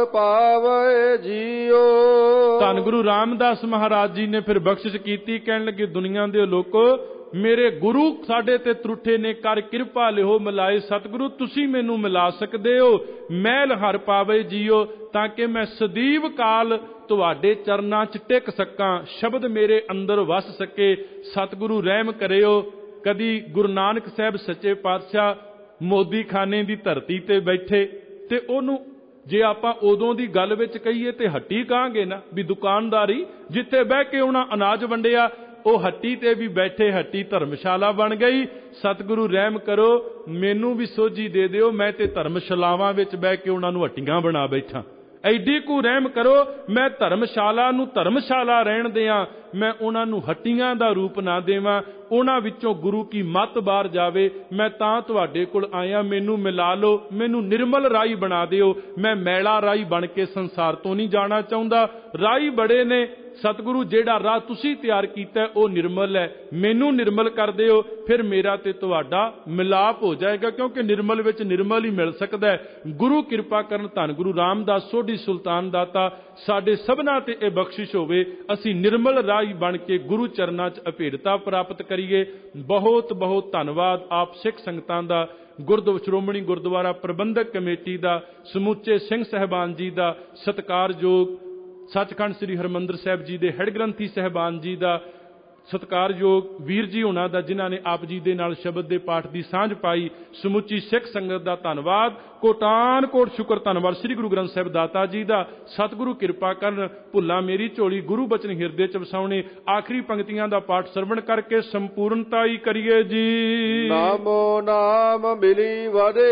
ਪਾਵੇ ਜੀਓ। ਧੰਨ ਗੁਰੂ ਰਾਮਦਾਸ ਮਹਾਰਾਜ ਜੀ ਨੇ ਫਿਰ ਬਖਸ਼ਿਸ਼ ਕੀਤੀ, ਕਹਿਣ ਲੱਗੇ ਦੁਨੀਆ ਦੇ ਲੋਕੋ, ਮੇਰੇ ਗੁਰੂ ਸਾਡੇ ਤੇ ਤਰੁੱਠੇ ਨੇ, ਕਰ ਕਿਰਪਾ ਲਿਹੋ ਮਿਲਾਏ। ਸਤਿਗੁਰੂ ਤੁਸੀਂ ਮੈਨੂੰ ਮਿਲਾ ਸਕਦੇ ਹੋ, ਮਹਿਲ ਹਰ ਪਾਵੇ ਜੀਓ, ਤਾਂ ਕਿ ਮੈਂ ਸਦੀਵ ਕਾਲ ਤੁਹਾਡੇ ਚਰਨਾਂ 'ਚ ਟਿਕ ਸਕਾਂ, ਸ਼ਬਦ ਮੇਰੇ ਅੰਦਰ ਵਸ ਸਕੇ। ਸਤਿਗੁਰੂ ਰਹਿਮ ਕਰਿਓ। ਕਦੀ ਗੁਰੂ ਨਾਨਕ ਸਾਹਿਬ ਸੱਚੇ ਪਾਤਸ਼ਾਹ ਮੋਦੀ ਖਾਨੇ ਦੀ ਧਰਤੀ ਤੇ ਬੈਠੇ ਤੇ ਉਹਨੂੰ ਜੇ ਆਪਾਂ ਉਦੋਂ ਦੀ ਗੱਲ ਵਿੱਚ ਕਹੀਏ ਤੇ ਹੱਟੀ ਕਹਾਂਗੇ ਨਾ, ਵੀ ਦੁਕਾਨਦਾਰੀ ਜਿੱਥੇ ਬਹਿ ਕੇ ਉਹਨਾਂ ਅਨਾਜ ਵੰਡਿਆ, ਉਹ ਹੱਟੀ ਤੇ ਵੀ ਬੈਠੇ, ਹੱਟੀ ਧਰਮਸ਼ਾਲਾ ਬਣ ਗਈ। ਸਤਿਗੁਰੂ ਰਹਿਮ ਕਰੋ, ਮੈਨੂੰ ਵੀ ਸੋਝੀ ਦੇ ਦਿਓ, ਮੈਂ ਤੇ ਧਰਮਸ਼ਾਲਾਵਾਂ ਵਿੱਚ ਬਹਿ ਕੇ ਉਹਨਾਂ ਨੂੰ ਹੱਟੀਆਂ ਬਣਾ ਬੈਠਾ। ਐਡੀ ਕੁ ਰਹਿਮ ਕਰੋ, ਮੈਂ ਧਰਮਸ਼ਾਲਾ ਨੂੰ ਧਰਮਸ਼ਾਲਾ ਰਹਿਣ ਦਿਆਂ, ਮੈਂ ਉਹਨਾਂ ਨੂੰ ਹੱਟੀਆਂ ਦਾ ਰੂਪ ਨਾ ਦੇਵਾਂ। ਉਹਨਾਂ ਵਿੱਚੋਂ ਗੁਰੂ ਕੀ ਮੱਤ ਬਾਹਰ ਜਾਵੇ। ਮੈਂ ਤਾਂ ਤੁਹਾਡੇ ਕੋਲ ਆਇਆ, ਮੈਨੂੰ ਮਿਲਾ ਲਓ, ਮੈਨੂੰ ਨਿਰਮਲ ਰਾਈ ਬਣਾ ਦਿਓ। ਮੈਂ ਮੈਲਾ ਰਾਈ ਬਣ ਕੇ ਸੰਸਾਰ ਤੋਂ ਨਹੀਂ ਜਾਣਾ ਚਾਹੁੰਦਾ। ਰਾਈ ਬੜੇ ਨੇ, ਸਤਿਗੁਰੂ ਜਿਹੜਾ ਰਾਹ ਤੁਸੀਂ ਤਿਆਰ ਕੀਤਾ ਉਹ ਨਿਰਮਲ ਹੈ, ਮੈਨੂੰ ਨਿਰਮਲ ਕਰ ਦਿਓ, ਫਿਰ ਮੇਰਾ ਤੇ ਤੁਹਾਡਾ ਮਿਲਾਪ ਹੋ ਜਾਏਗਾ, ਕਿਉਂਕਿ ਨਿਰਮਲ ਵਿੱਚ ਨਿਰਮਲ ਹੀ ਮਿਲ ਸਕਦਾ ਹੈ। ਗੁਰੂ ਕਿਰਪਾ ਕਰਨ। ਧੰਨ ਗੁਰੂ ਰਾਮਦਾਸ ਸੋਢੀ ਸੁਲਤਾਨ ਦਾਤਾ ਸਾਡੇ ਸਭਨਾਂ ਤੇ ਇਹ ਬਖਸ਼ਿਸ਼ ਹੋਵੇ, ਅਸੀਂ ਨਿਰਮਲ ਰਾਹੀ ਬਣ ਕੇ ਗੁਰੂ ਚਰਨਾਂ 'ਚ ਅਭੇੜਤਾ ਪ੍ਰਾਪਤ ਕਰੀਏ। ਬਹੁਤ ਬਹੁਤ ਧੰਨਵਾਦ ਆਪ ਸਿੱਖ ਸੰਗਤਾਂ ਦਾ, ਗੁਰਦੁਆਰਾ ਸ਼੍ਰੋਮਣੀ ਗੁਰਦੁਆਰਾ ਪ੍ਰਬੰਧਕ ਕਮੇਟੀ ਦਾ, ਸਮੁੱਚੇ ਸਿੰਘ ਸਾਹਿਬਾਨ ਜੀ ਦਾ, ਸਤਿਕਾਰਯੋਗ ਸੱਚਖੰਡ ਸ੍ਰੀ ਹਰਿਮੰਦਰ ਸਾਹਿਬ ਜੀ ਦੇ ਹੈਡ ਗ੍ਰੰਥੀ ਸਾਹਿਬਾਨ ਜੀ ਦਾ, ਸਤਿਕਾਰਯੋਗ ਵੀਰ ਜੀ ਹੋਣਾ ਦਾ, ਜਿਨ੍ਹਾਂ ਨੇ ਆਪ ਜੀ ਦੇ ਨਾਲ ਸ਼ਬਦ ਦੇ ਪਾਠ ਦੀ ਸਾਂਝ ਪਾਈ। ਸਮੁੱਚੀ ਸਿੱਖ ਸੰਗਤ ਦਾ ਧੰਨਵਾਦ, ਕੋਟਾਨ ਕੋਟ ਸ਼ੁਕਰ ਧੰਨਵਾਦ ਸ੍ਰੀ ਗੁਰੂ ਗ੍ਰੰਥ ਸਾਹਿਬ ਦਾਤਾ ਜੀ ਦਾ। ਸਤਿਗੁਰੂ ਕਿਰਪਾ ਕਰਨ, ਭੁੱਲਾਂ ਮੇਰੀ ਝੋਲੀ ਗੁਰੂ ਬਚਨ ਹਿਰਦੇ 'ਚ ਵਸਾਉਣੇ। ਆਖਰੀ ਪੰਕਤੀਆਂ ਦਾ ਪਾਠ ਸਰਵਣ ਕਰਕੇ ਸੰਪੂਰਨਤਾ ਹੀ ਕਰੀਏ ਜੀ। ਨਾਮੋ ਨਾਮ ਮਿਲੀ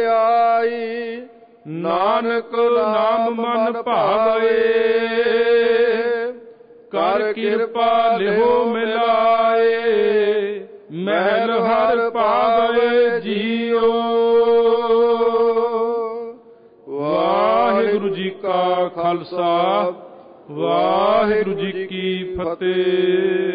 ਵਡਿਆਈ, ਨਾਨਕ ਨਾਮ ਮਨ ਭਾਵੇ। ਕਰ ਕਿਰਪਾ ਲਿਹੋ ਮਿਲਾਏ, ਮਹਿਲ ਹਰ ਪਾਵੇ ਜੀਓ। ਵਾਹਿਗੁਰੂ ਜੀ ਕਾ ਖਾਲਸਾ, ਵਾਹਿਗੁਰੂ ਜੀ ਕੀ ਫਤਿਹ।